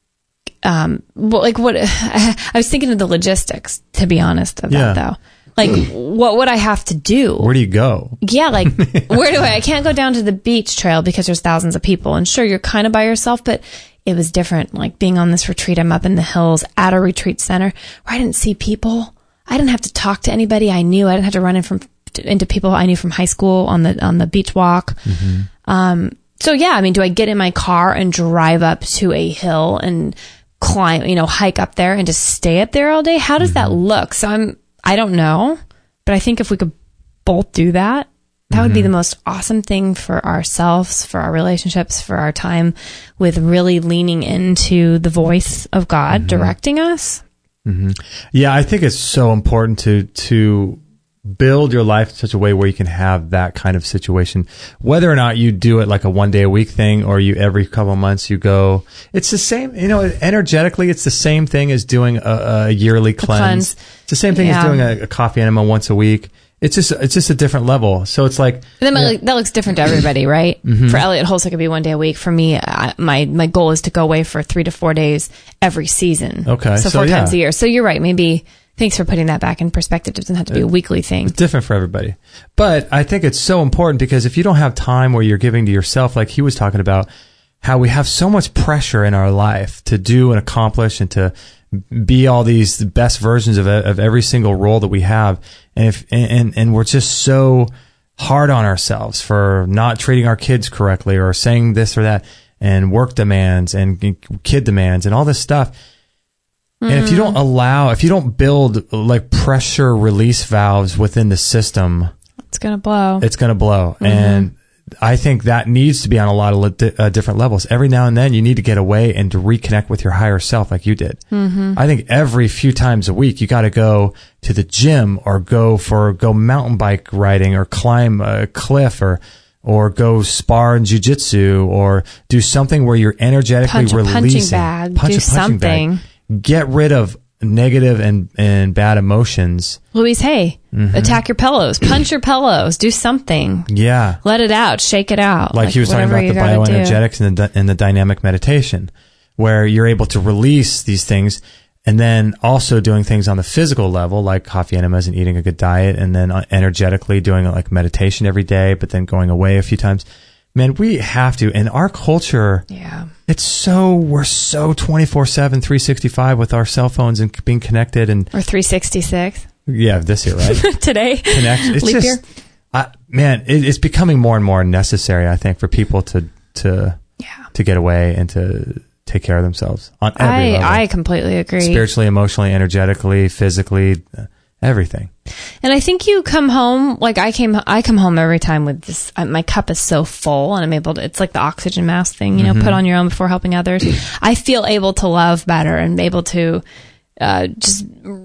what, I was thinking of the logistics, to be honest, of that though. Like, what would I have to do? Where do you go? Yeah, like, where do I can't go down to the beach trail because there's thousands of people. And sure, you're kind of by yourself, but it was different. Like being on this retreat, I'm up in the hills at a retreat center where I didn't see people. I didn't have to talk to anybody I knew. I didn't have to run into people I knew from high school on the beach walk. Mm-hmm. So yeah, I mean, do I get in my car and drive up to a hill and climb, hike up there and just stay up there all day? How does that look? So I don't know, but I think if we could both do that, that would be the most awesome thing for ourselves, for our relationships, for our time with really leaning into the voice of God directing us. Mm-hmm. Yeah, I think it's so important to build your life in such a way where you can have that kind of situation, whether or not you do it like a 1 day a week thing or you every couple of months you go. It's the same, energetically, it's the same thing as doing a yearly cleanse. It's the same thing as doing a coffee enema once a week. it's just a different level. So it's like that looks different to everybody, right? Mm-hmm. For Elliot Hulse, it could be 1 day a week. For me, my goal is to go away for 3 to 4 days every season. Okay, so 4 times a year. So you're right. Maybe thanks for putting that back in perspective. It doesn't have to be a weekly thing. It's different for everybody, but I think it's so important because if you don't have time where you're giving to yourself, like he was talking about, how we have so much pressure in our life to do and accomplish and to be all these best versions of every single role that we have. And we're just so hard on ourselves for not treating our kids correctly or saying this or that, and work demands and kid demands and all this stuff. Mm-hmm. And if you don't build like pressure release valves within the system, it's going to blow. Mm-hmm. And I think that needs to be on a lot of different levels. Every now and then you need to get away and to reconnect with your higher self like you did. Mm-hmm. I think every few times a week you got to go to the gym or go mountain bike riding or climb a cliff or go spar in jiu-jitsu or do something where you're energetically releasing. Do something. Get rid of negative and bad emotions. Louise Hay, attack your pillows, punch your pillows, do something. Yeah. Let it out, shake it out. Like he was talking about the bioenergetics and the dynamic meditation, where you're able to release these things, and then also doing things on the physical level, like coffee enemas and eating a good diet, and then energetically doing like meditation every day, but then going away a few times. Man, we have to. In our culture, we're so 24/7, 365 with our cell phones and being connected, and or 366. Yeah, this year, right? Today, it's leap just, year. It's becoming more and more necessary, I think, for people to get away and to take care of themselves on every level. I completely agree. Spiritually, emotionally, energetically, physically. Everything. And I think you come home, like I come home every time with this, my cup is so full and I'm able to, it's like the oxygen mask thing, put on your own before helping others. I feel able to love better and able to just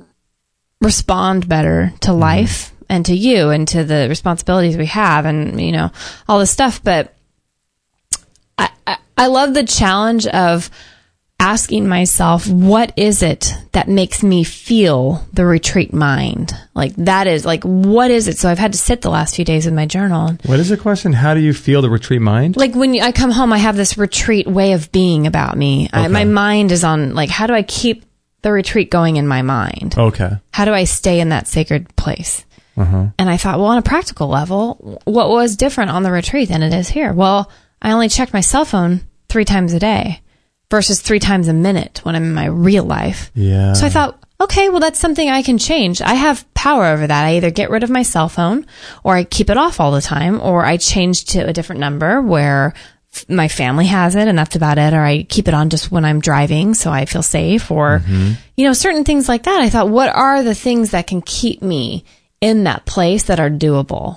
respond better to life and to you and to the responsibilities we have and, all this stuff. But I love the challenge of asking myself, what is it that makes me feel the retreat mind? Like that is like, what is it? So I've had to sit the last few days with my journal. What is the question? How do you feel the retreat mind? Like when I come home, I have this retreat way of being about me. Okay. My mind is on like, how do I keep the retreat going in my mind? Okay. How do I stay in that sacred place? And I thought, well, on a practical level, what was different on the retreat than it is here? Well, I only checked my cell phone 3 times a day. Versus 3 times a minute when I'm in my real life. Yeah. So I thought, okay, well, that's something I can change. I have power over that. I either get rid of my cell phone or I keep it off all the time, or I change to a different number where my family has it and that's about it, or I keep it on just when I'm driving so I feel safe, or, certain things like that. I thought, what are the things that can keep me in that place that are doable?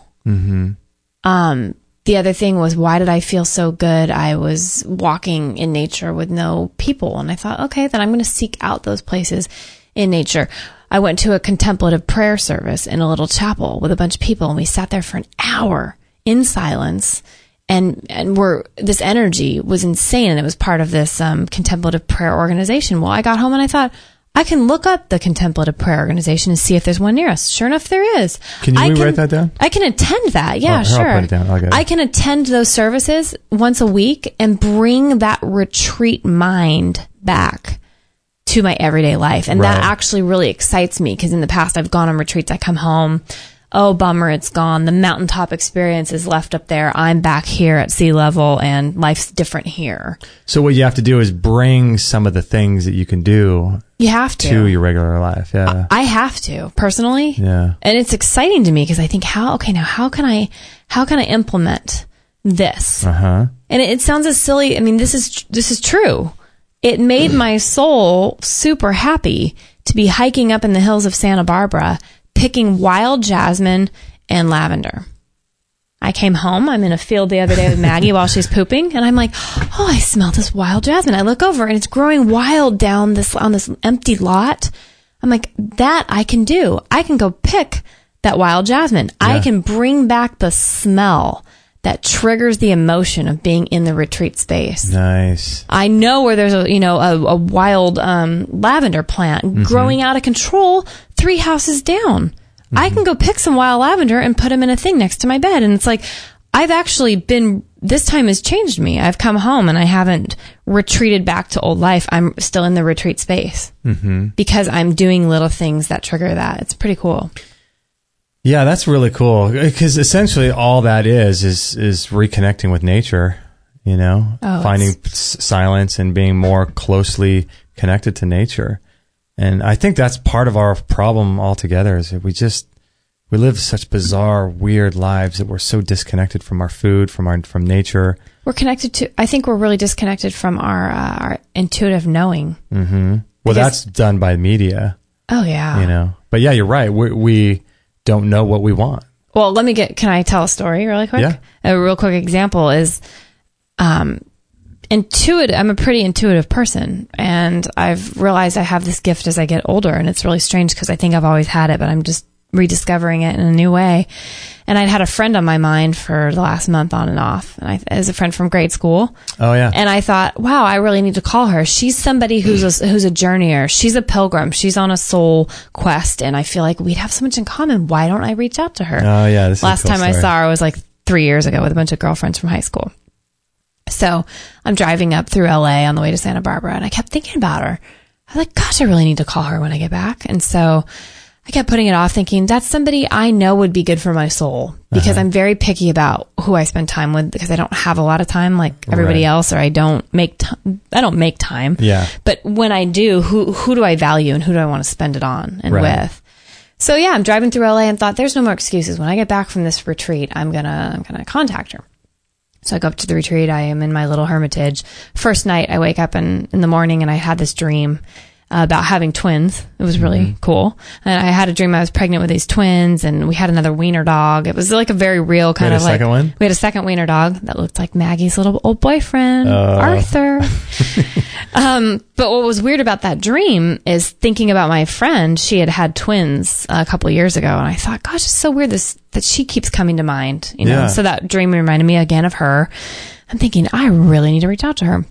The other thing was, why did I feel so good? I was walking in nature with no people. And I thought, okay, then I'm going to seek out those places in nature. I went to a contemplative prayer service in a little chapel with a bunch of people, and we sat there for an hour in silence. And this energy was insane. And it was part of this contemplative prayer organization. Well, I got home and I thought, I can look up the contemplative prayer organization and see if there's one near us. Sure enough, there is. Can you write that down? I can attend that. Yeah, sure. I'll put it down. I can attend those services once a week and bring that retreat mind back to my everyday life. And that actually really excites me, because in the past I've gone on retreats. I come home. Oh, bummer, it's gone. The mountaintop experience is left up there. I'm back here at sea level and life's different here. So what you have to do is bring some of the things that you can do. You have to your regular life. Yeah. I have to personally. Yeah. And it's exciting to me because I think, how can I implement this? And it sounds as silly. I mean, this is true. It made my soul super happy to be hiking up in the hills of Santa Barbara, picking wild jasmine and lavender. I came home. I'm in a field the other day with Maggie while she's pooping, and I'm like, oh, I smell this wild jasmine. I look over and it's growing wild on this empty lot. I'm like, that I can do. I can go pick that wild jasmine. Yeah. I can bring back the smell that triggers the emotion of being in the retreat space. Nice. I know where there's a wild lavender plant growing out of control 3 houses down. I can go pick some wild lavender and put them in a thing next to my bed. And it's like, I've actually this time has changed me. I've come home and I haven't retreated back to old life. I'm still in the retreat space because I'm doing little things that trigger that. It's pretty cool. Yeah, that's really cool, because essentially all that is reconnecting with nature, finding silence and being more closely connected to nature. And I think that's part of our problem altogether, is that we live such bizarre, weird lives that we're so disconnected from our food, from nature. We're connected to, I think we're really disconnected from our intuitive knowing. Mm-hmm. Well, that's done by media. Oh, yeah. But yeah, you're right. We don't know what we want. Well, can I tell a story really quick? Yeah. A real quick example is, intuitive. I'm a pretty intuitive person, and I've realized I have this gift as I get older, and it's really strange because I think I've always had it, but I'm just rediscovering it in a new way. And I'd had a friend on my mind for the last month on and off, and as a friend from grade school. Oh yeah. And I thought, wow, I really need to call her. She's somebody who's a journeyer. She's a pilgrim. She's on a soul quest, and I feel like we'd have so much in common. Why don't I reach out to her? Oh yeah. Last time I saw her was like 3 years ago with a bunch of girlfriends from high school. So I'm driving up through LA on the way to Santa Barbara, and I kept thinking about her. I was like, gosh, I really need to call her when I get back. And so I kept putting it off, thinking that's somebody I know would be good for my soul, because I'm very picky about who I spend time with, because I don't have a lot of time like everybody else, or I don't make time. Yeah. But when I do, who do I value and who do I want to spend it on and with? So yeah, I'm driving through LA and thought there's no more excuses. When I get back from this retreat, I'm gonna contact her. So I go up to the retreat. I am in my little hermitage. First night, I wake up in the morning and I had this dream about having twins. It was really cool. And I had a dream I was pregnant with these twins, and we had another wiener dog. It was like a very real kind of like... We had a second wiener dog that looked like Maggie's little old boyfriend, Arthur. But what was weird about that dream is thinking about my friend. She had twins a couple of years ago, and I thought, gosh, it's so weird that she keeps coming to mind. So that dream reminded me again of her. I'm thinking, I really need to reach out to her.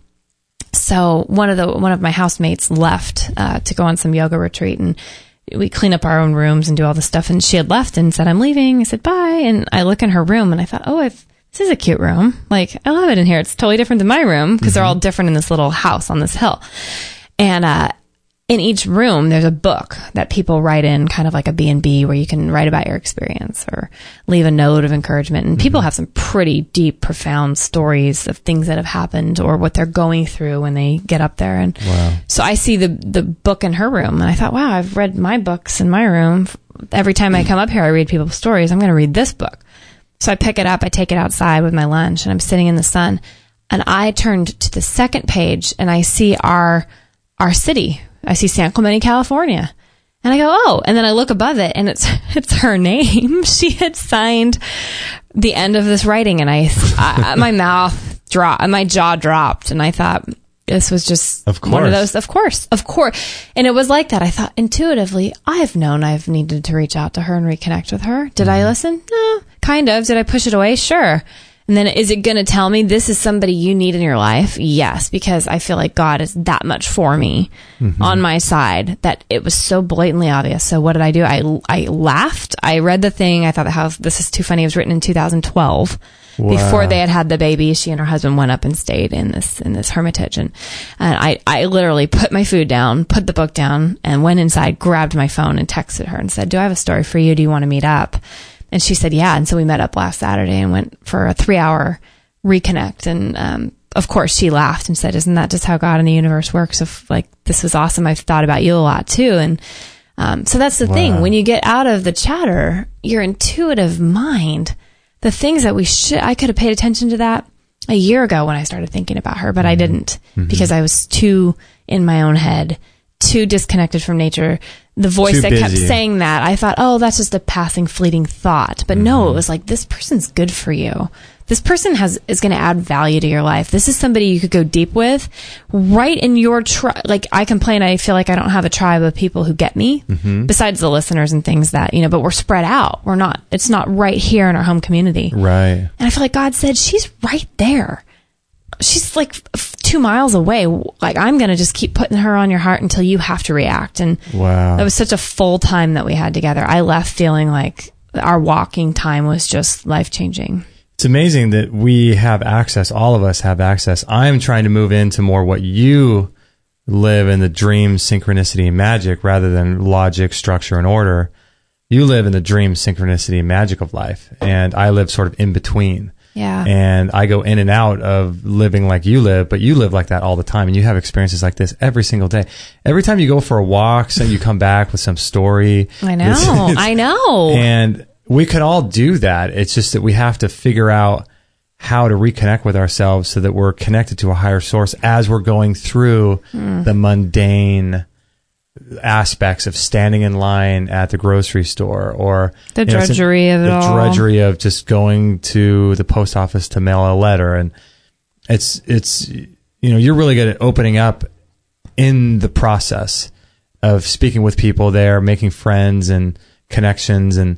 So one of my housemates left to go on some yoga retreat, and we clean up our own rooms and do all this stuff. And she had left and said, I'm leaving. I said, bye. And I look in her room and I thought, this is a cute room. Like, I love it in here. It's totally different than my room, because they're all different in this little house on this hill. And in each room, there's a book that people write in, kind of like a B&B, where you can write about your experience or leave a note of encouragement. And people have some pretty deep, profound stories of things that have happened or what they're going through when they get up there. And so I see the book in her room, and I thought, wow, I've read my books in my room. Every time I come up here, I read people's stories. I'm going to read this book. So I pick it up, I take it outside with my lunch, and I'm sitting in the sun, and I turned to the second page, and I see our city. I see San Clemente, California. And I go, oh, and then I look above it, and it's her name. She had signed the end of this writing, and my mouth dropped, my jaw dropped, and I thought, this was just one of those, of course. And it was like that. I thought intuitively, I've known I've needed to reach out to her and reconnect with her. Did I listen? No, kind of. Did I push it away? Sure. And then is it going to tell me this is somebody you need in your life? Yes, because I feel like God is that much for me on my side that it was so blatantly obvious. So what did I do? I laughed. I read the thing. I thought, this is too funny. It was written in 2012. Wow. Before they had the baby, she and her husband went up and stayed in this hermitage. And I literally put my food down, put the book down, and went inside, grabbed my phone and texted her and said, do I have a story for you? Do you want to meet up? And she said, yeah. And so we met up last Saturday and went for a 3-hour reconnect. And, of course, she laughed and said, isn't that just how God and the universe works? Of like, this was awesome. I've thought about you a lot too. And, so that's the thing. When you get out of the chatter, your intuitive mind, the things that I could have paid attention to that a year ago when I started thinking about her, but I didn't because I was too in my own head, too disconnected from nature. The voice that kept saying that, I thought, oh, that's just a passing, fleeting thought. But no, it was like, this person's good for you. This person is going to add value to your life. This is somebody you could go deep with right in your tribe. Like, I complain, I feel like I don't have a tribe of people who get me besides the listeners and things that, but we're spread out. It's not right here in our home community. Right. And I feel like God said, she's right there. She's like 2 2 miles away. Like, I'm going to just keep putting her on your heart until you have to react. And wow, it was such a full time that we had together. I left feeling like our walking time was just life-changing. It's amazing that we have access. All of us have access. I'm trying to move into more what you live in, the dream, synchronicity, and magic, rather than logic, structure, and order. You live in the dream, synchronicity, and magic of life. And I live sort of in between. Yeah. And I go in and out of living like you live, but you live like that all the time. And you have experiences like this every single day. Every time you go for a walk, so you come back with some story. I know. I know. And we could all do that. It's just that we have to figure out how to reconnect with ourselves so that we're connected to a higher source as we're going through the mundane aspects of standing in line at the grocery store, or the drudgery of it all. The drudgery of just going to the post office to mail a letter. And it's you're really good at opening up in the process of speaking with people there, making friends and connections, and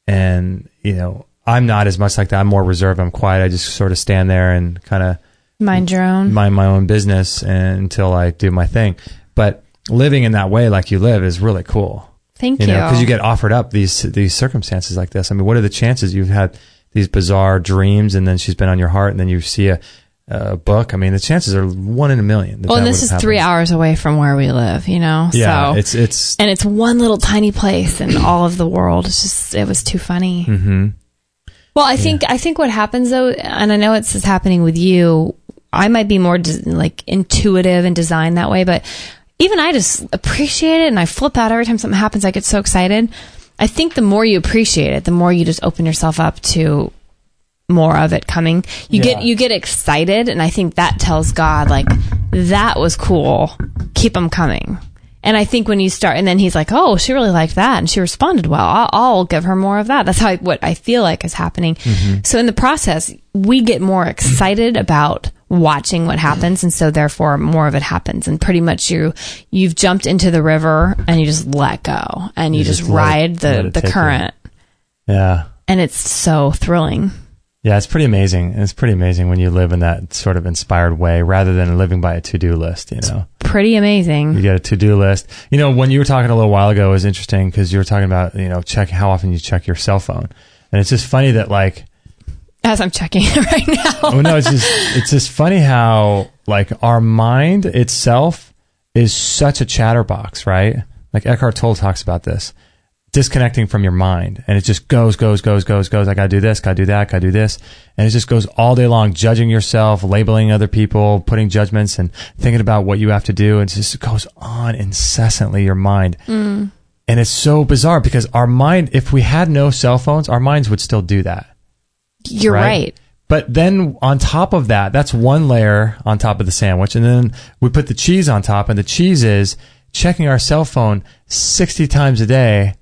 I'm not as much like that. I'm more reserved. I'm quiet. I just sort of stand there and kind of mind my own business until I do my thing. But living in that way, like you live, is really cool. Thank you. Because you get offered up these circumstances like this. I mean, what are the chances you've had these bizarre dreams, and then she's been on your heart, and then you see a book? I mean, the chances are 1 in a million. Well, and this is 3 hours away from where we live, Yeah, so, it's one little tiny place in all of the world. It was too funny. Mm-hmm. Well, I think what happens though, and I know it's just happening with you. I might be more like intuitive and designed that way, but even I just appreciate it, and I flip out every time something happens. I get so excited. I think the more you appreciate it, the more you just open yourself up to more of it coming. You get excited, and I think that tells God, like, that was cool. Keep them coming. And I think when you start, and then he's like, oh, she really liked that, and she responded well. I'll give her more of that. That's what I feel like is happening. Mm-hmm. So in the process, we get more excited about watching what happens, and so therefore more of it happens. And pretty much you've jumped into the river, and you just let go, and you just ride the current. Yeah. And it's so thrilling. Yeah, it's pretty amazing. It's pretty amazing when you live in that sort of inspired way rather than living by a to-do list, It's pretty amazing. You get a to-do list. When you were talking a little while ago, it was interesting because you were talking about, check how often you check your cell phone. And it's just funny that, like, as I'm checking it right now. Oh no, it's just funny how, like, our mind itself is such a chatterbox, right? Like Eckhart Tolle talks about this. Disconnecting from your mind, and it just goes. I gotta do this, gotta do that, gotta do this, and it just goes all day long, judging yourself, labeling other people, putting judgments, and thinking about what you have to do, and it just goes on incessantly, your mind. And it's so bizarre because our mind, if we had no cell phones, our minds would still do that. You're right. But then on top of that, that's one layer on top of the sandwich, and then we put the cheese on top, and the cheese is checking our cell phone 60 times a day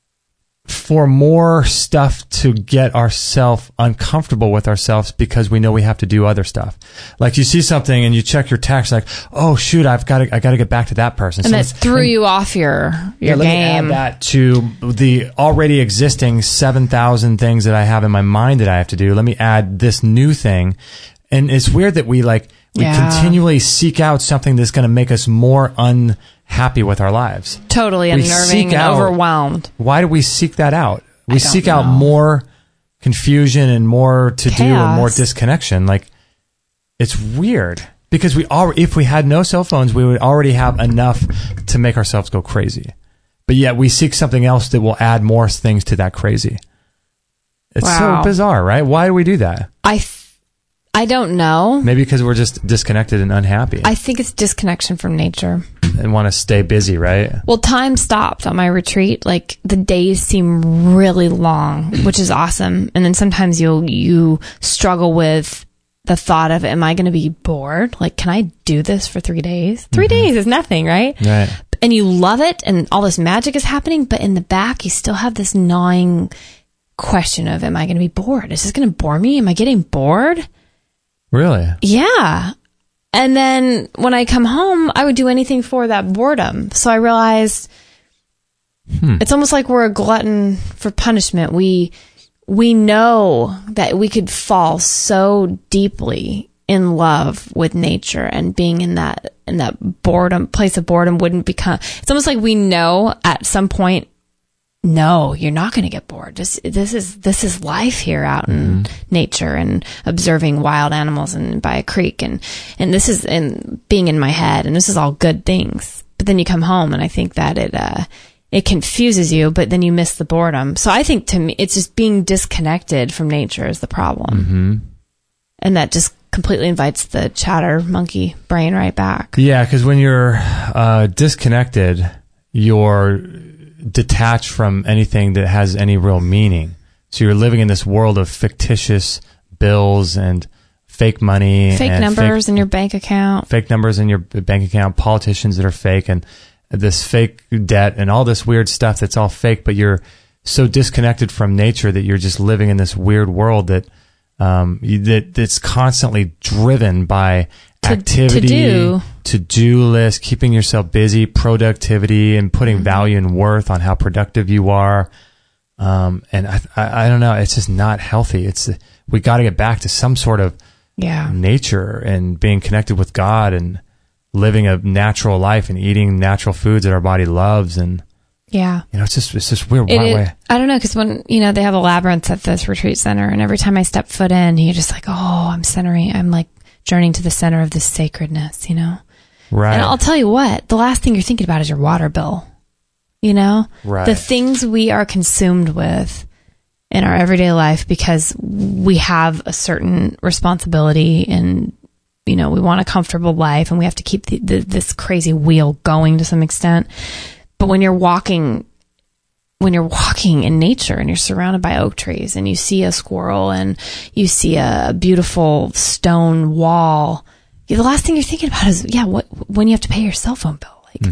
for more stuff to get ourselves uncomfortable with ourselves because we know we have to do other stuff. Like you see something and you check your text, like, oh shoot, I got to get back to that person. And that threw you off your game. Let me add that to the already existing 7,000 things that I have in my mind that I have to do. Let me add this new thing. And it's weird that we continually seek out something that's going to make us more unhappy with our lives. Totally unnerving and overwhelmed. Why do we seek that out? We seek out more confusion and more to do and more disconnection. Like, it's weird because if we had no cell phones, we would already have enough to make ourselves go crazy. But yet we seek something else that will add more things to that crazy. It's so bizarre, right? Why do we do that? I don't know. Maybe because we're just disconnected and unhappy. I think it's disconnection from nature. And want to stay busy, right? Well, time stopped on my retreat. Like, the days seem really long, which is awesome. And then sometimes you struggle with the thought of, am I going to be bored? Like, can I do this for 3 days? 3 days is nothing, right? Right. And you love it, and all this magic is happening, but in the back, you still have this gnawing question of, am I going to be bored? Is this going to bore me? Am I getting bored? Really? Yeah. And then when I come home, I would do anything for that boredom. So I realized it's almost like we're a glutton for punishment. We know that we could fall so deeply in love with nature and being in that boredom, place of boredom wouldn't become, it's almost like we know at some point, no, you're not going to get bored. This is life here out in nature and observing wild animals and by a creek and this is being in my head, and this is all good things. But then you come home, and I think that it confuses you, but then you miss the boredom. So I think, to me, it's just being disconnected from nature is the problem. And that just completely invites the chatter monkey brain right back. Yeah, because when you're disconnected, you're detached from anything that has any real meaning. So you're living in this world of fictitious bills and fake money, fake numbers in your bank account, politicians that are fake, and this fake debt and all this weird stuff that's all fake. But you're so disconnected from nature that you're just living in this weird world that that's constantly driven by activity, to-do list, keeping yourself busy, productivity, and putting value and worth on how productive you are. And I don't know, it's just not healthy. We got to get back to some sort of nature and being connected with God and living a natural life and eating natural foods that our body loves. And it's just weird. Way. I don't know, because when they have a labyrinth at this retreat center, and every time I step foot in, you're just like, oh, I'm like journeying to the center of this sacredness, Right. And I'll tell you what, the last thing you're thinking about is your water bill, Right. The things we are consumed with in our everyday life because we have a certain responsibility and, we want a comfortable life and we have to keep this crazy wheel going to some extent. But when you're walking in nature and you're surrounded by oak trees and you see a squirrel and you see a beautiful stone wall, the last thing you're thinking about is, when you have to pay your cell phone bill. Like,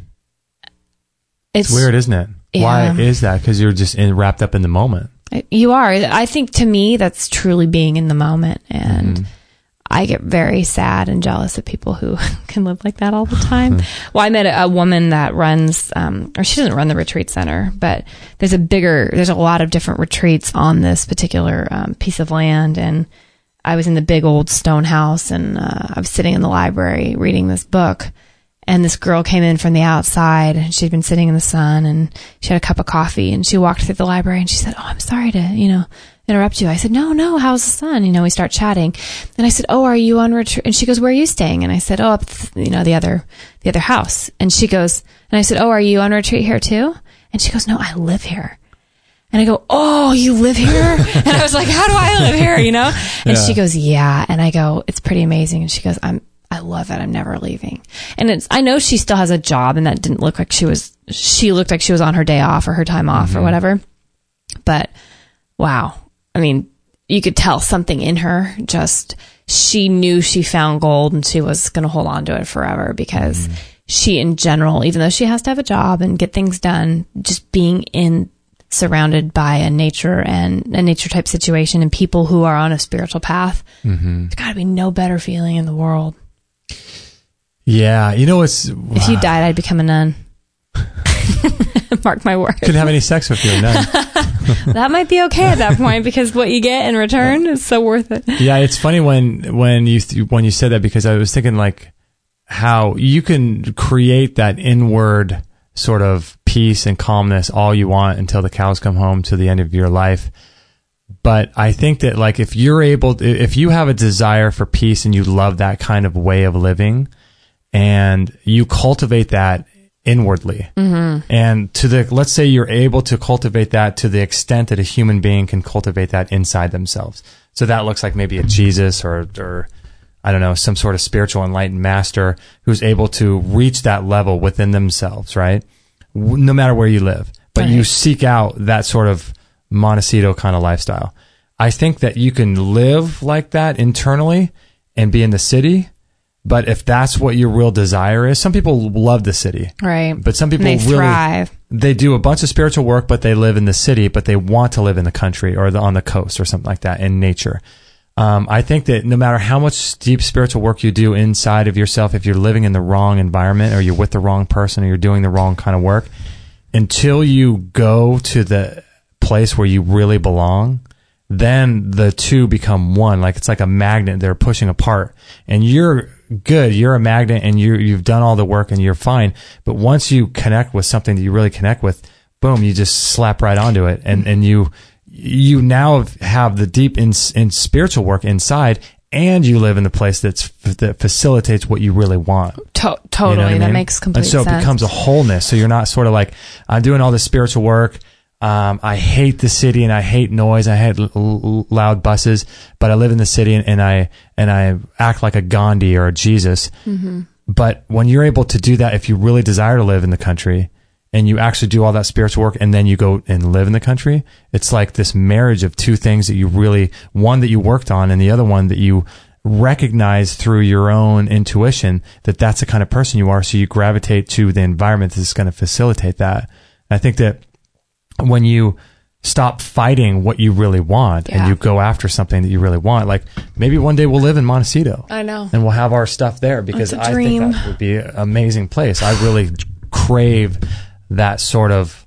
it's weird, isn't it? Yeah. Why is that? Because you're just wrapped up in the moment. You are. I think, to me, that's truly being in the moment. And I get very sad and jealous of people who can live like that all the time. Well, I met a woman that runs, or she doesn't run the retreat center, but there's a lot of different retreats on this particular piece of land. And I was in the big old stone house, and I was sitting in the library reading this book. And this girl came in from the outside, and she'd been sitting in the sun, and she had a cup of coffee, and she walked through the library, and she said, "Oh, I'm sorry to, interrupt you." I said, No, how's the sun? We start chatting. And I said, "Oh, are you on retreat?" And she goes, "Where are you staying?" And I said, "Oh, up, the other house." And she goes, and I said, "Oh, are you on retreat here too?" And she goes, "No, I live here." And I go, "Oh, you live here?" And I was like, "How do I live here?" And she goes, "Yeah." And I go, "It's pretty amazing." And she goes, I love it. I'm never leaving. And I know she still has a job, and that didn't look like she looked like she was on her day off or her time off or whatever. But wow. I mean, you could tell something in her, she knew she found gold and she was going to hold on to it forever, because she, in general, even though she has to have a job and get things done, just being surrounded by a nature type situation and people who are on a spiritual path, there's got to be no better feeling in the world. Yeah, if you died, I'd become a nun. Mark my words. Couldn't have any sex with you, a nun. That might be okay at that point, because what you get in return is so worth it. Yeah, it's funny when you said that, because I was thinking like how you can create that inward sort of peace and calmness all you want until the cows come home to the end of your life. But I think that like if you have a desire for peace and you love that kind of way of living, and you cultivate that inwardly, and let's say you're able to cultivate that to the extent that a human being can cultivate that inside themselves. So that looks like maybe a Jesus or I don't know, some sort of spiritual enlightened master who's able to reach that level within themselves, right? No matter where you live, but you seek out that sort of Montecito kind of lifestyle. I think that you can live like that internally and be in the city. But if that's what your real desire is, some people love the city. Right. But some people they thrive. They do a bunch of spiritual work, but they live in the city, but they want to live in the country or on the coast or something like that in nature. I think that no matter how much deep spiritual work you do inside of yourself, if you're living in the wrong environment or you're with the wrong person or you're doing the wrong kind of work, until you go to the place where you really belong, then the two become one. Like it's like a magnet they're pushing apart, and you're good. You're a magnet, and you've done all the work, and you're fine. But once you connect with something that you really connect with, boom, you just slap right onto it, and you now have the deep in spiritual work inside, and you live in the place that facilitates what you really want. Totally, you know what I mean? That makes complete sense. And so it becomes a wholeness. So you're not sort of like, I'm doing all this spiritual work. I hate the city and I hate noise. I hate loud buses, but I live in the city and I act like a Gandhi or a Jesus. Mm-hmm. But when you're able to do that, if you really desire to live in the country and you actually do all that spiritual work and then you go and live in the country, it's like this marriage of two things that you really, one that you worked on and the other one that you recognize through your own intuition that that's the kind of person you are. So you gravitate to the environment that's going to facilitate that. And I think that when you stop fighting what you really want and you go after something that you really want, like maybe one day we'll live in Montecito. I know. And we'll have our stuff there because I think that would be an amazing place. I really crave that sort of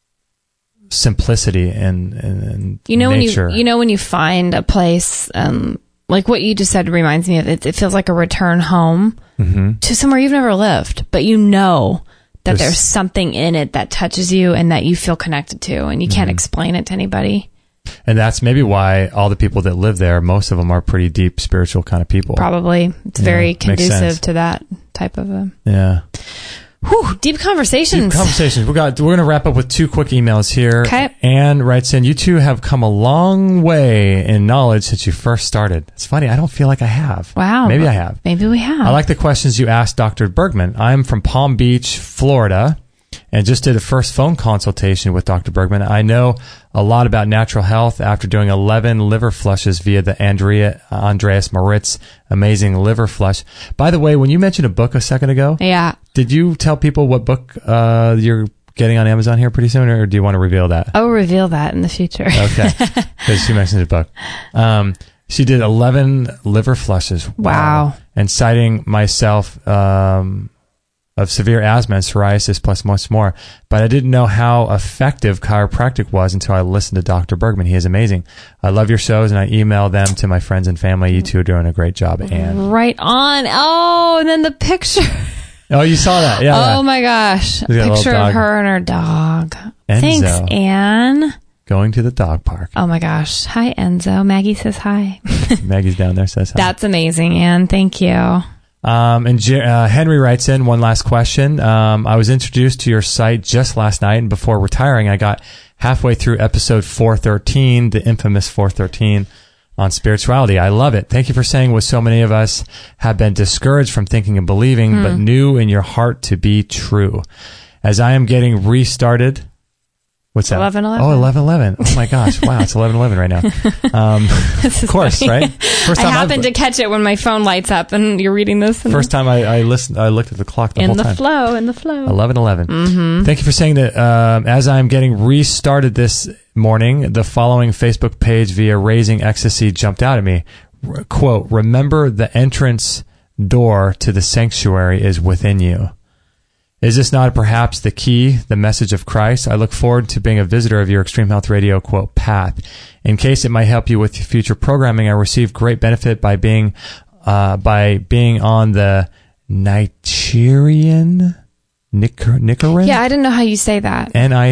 simplicity and nature. When you find a place, like what you just said reminds me of it. It feels like a return home to somewhere you've never lived, but you know that there's something in it that touches you and that you feel connected to, and you can't explain it to anybody. And that's maybe why all the people that live there, most of them are pretty deep spiritual kind of people. Probably. It's very conducive to that type of a... Yeah. Whew, deep conversations. We're going to wrap up with two quick emails here. Okay. Anne writes in, you two have come a long way in knowledge since you first started. It's funny, I don't feel like I have. Wow. Maybe I have. Maybe we have. I like the questions you asked Dr. Bergman. I'm from Palm Beach, Florida, and just did a first phone consultation with Dr. Bergman. I know a lot about natural health after doing 11 liver flushes via the Andreas Moritz Amazing Liver Flush. By the way, when you mentioned a book a second ago, did you tell people what book you're getting on Amazon here pretty soon, or do you want to reveal that? I'll reveal that in the future. Okay, because she mentioned a book. She did 11 liver flushes. Wow. And citing myself of severe asthma and psoriasis plus much more. But I didn't know how effective chiropractic was until I listened to Dr. Bergman. He is amazing. I love your shows, and I email them to my friends and family. You two are doing a great job, Anne. Right on. Oh, and then the picture. Oh, you saw that? Yeah. Oh, my gosh. A picture of her and her dog. Enzo. Thanks, Anne. Going to the dog park. Oh, my gosh. Hi, Enzo. Maggie says hi. Maggie's down there, says hi. That's amazing, Anne. Thank you. And Henry writes in one last question. I was introduced to your site just last night, and before retiring, I got halfway through episode 413, the infamous 413 on spirituality. I love it. Thank you for saying what so many of us have been discouraged from thinking and believing, but knew in your heart to be true. As I am getting restarted... What's that? 11/11. Oh, 11/11. Oh my gosh. Wow. It's 11/11 right now. Of course, funny. Right? First time I happened to catch it when my phone lights up and you're reading this. First time I listened, I looked at the clock the whole time. In the flow. 11/11. Mm-hmm. Thank you for saying that. As I'm getting restarted this morning, the following Facebook page via Raising Ecstasy jumped out at me. Quote, remember the entrance door to the sanctuary is within you. Is this not perhaps the key, the message of Christ? I look forward to being a visitor of your Extreme Health Radio, quote, path. In case it might help you with future programming, I received great benefit by being on the Nichiren Yeah, I didn't know how you say that.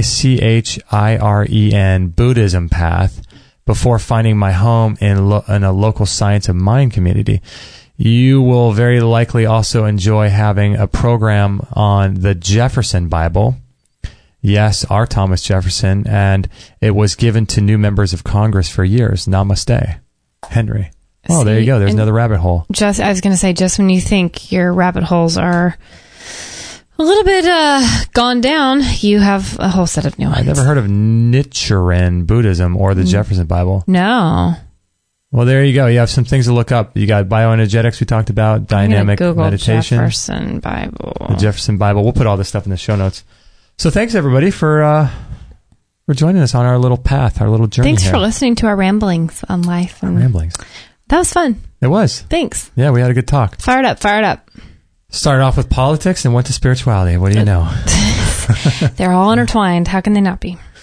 Nichiren Buddhism path before finding my home in a local Science of Mind community. You will very likely also enjoy having a program on the Jefferson Bible. Yes, our Thomas Jefferson, and it was given to new members of Congress for years. Namaste, Henry. Oh, there you go. There's another rabbit hole. I was going to say, just when you think your rabbit holes are a little bit gone down, you have a whole set of new ones. I've never heard of Nichiren Buddhism or the Jefferson Bible. No. Well, there you go. You have some things to look up. You got bioenergetics we talked about, dynamic meditation. Jefferson Bible. The Jefferson Bible. We'll put all this stuff in the show notes. So thanks, everybody, for joining us on our little path, our little journey. Thanks for listening to our ramblings on life. Our ramblings. That was fun. It was. Thanks. Yeah, we had a good talk. Fired up. Started off with politics and went to spirituality. What do you know? They're all intertwined. How can they not be?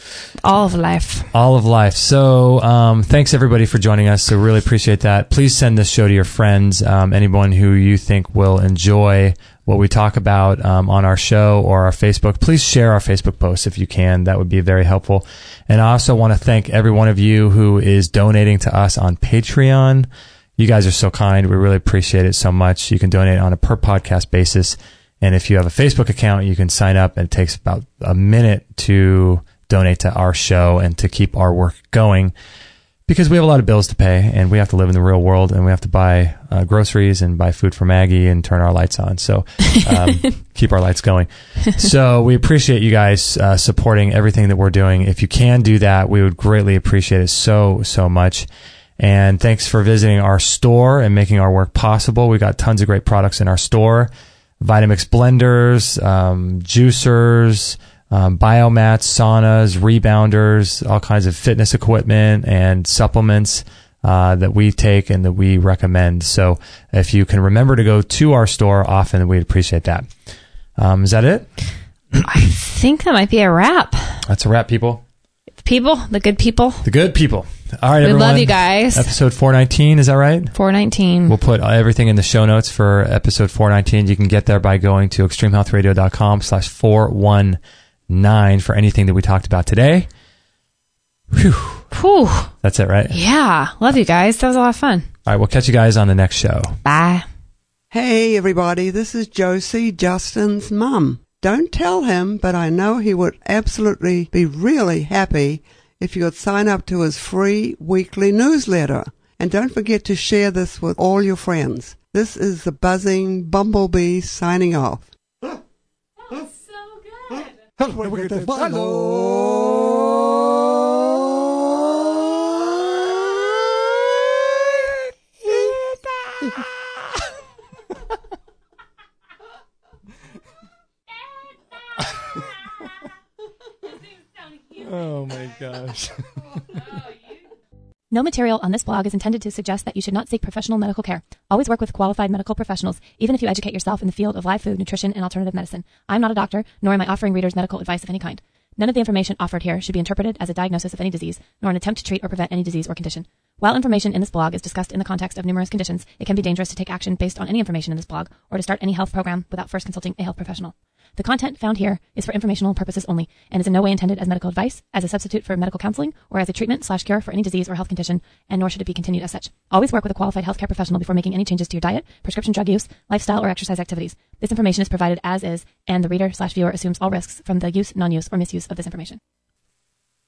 All of life. All of life. So thanks, everybody, for joining us. So really appreciate that. Please send this show to your friends, anyone who you think will enjoy what we talk about on our show or our Facebook. Please share our Facebook posts if you can. That would be very helpful. And I also want to thank every one of you who is donating to us on Patreon. You guys are so kind. We really appreciate it so much. You can donate on a per podcast basis. And if you have a Facebook account, you can sign up, and it takes about a minute to donate to our show and to keep our work going, because we have a lot of bills to pay, and we have to live in the real world, and we have to buy groceries and buy food for Maggie and turn our lights on. So keep our lights going. So we appreciate you guys supporting everything that we're doing. If you can do that, we would greatly appreciate it so, so much. And thanks for visiting our store and making our work possible. We got tons of great products in our store. Vitamix blenders, juicers, biomats, saunas, rebounders, all kinds of fitness equipment and supplements that we take and that we recommend. So if you can remember to go to our store often, we'd appreciate that. Is that it? I think that might be a wrap. That's a wrap, people. People, the good people. The good people. All right, everyone. We love you guys. Episode 419, is that right? 419. We'll put everything in the show notes for episode 419. You can get there by going to extremehealthradio.com/419 for anything that we talked about today. Whew. That's it, right? Yeah. Love you guys. That was a lot of fun. All right, we'll catch you guys on the next show. Bye. Hey, everybody. This is Josie, Justin's mum. Don't tell him, but I know he would absolutely be really happy if you would sign up to his free weekly newsletter. And don't forget to share this with all your friends. This is the buzzing bumblebee signing off. That was so good. Oh my gosh. No material on this blog is intended to suggest that you should not seek professional medical care. Always work with qualified medical professionals, even if you educate yourself in the field of live food, nutrition, and alternative medicine. I'm not a doctor, nor am I offering readers medical advice of any kind. None of the information offered here should be interpreted as a diagnosis of any disease, nor an attempt to treat or prevent any disease or condition. While information in this blog is discussed in the context of numerous conditions, it can be dangerous to take action based on any information in this blog or to start any health program without first consulting a health professional. The content found here is for informational purposes only and is in no way intended as medical advice, as a substitute for medical counseling, or as a treatment/cure for any disease or health condition, and nor should it be continued as such. Always work with a qualified healthcare professional before making any changes to your diet, prescription drug use, lifestyle, or exercise activities. This information is provided as is, and the reader/viewer assumes all risks from the use, non-use, or misuse of this information.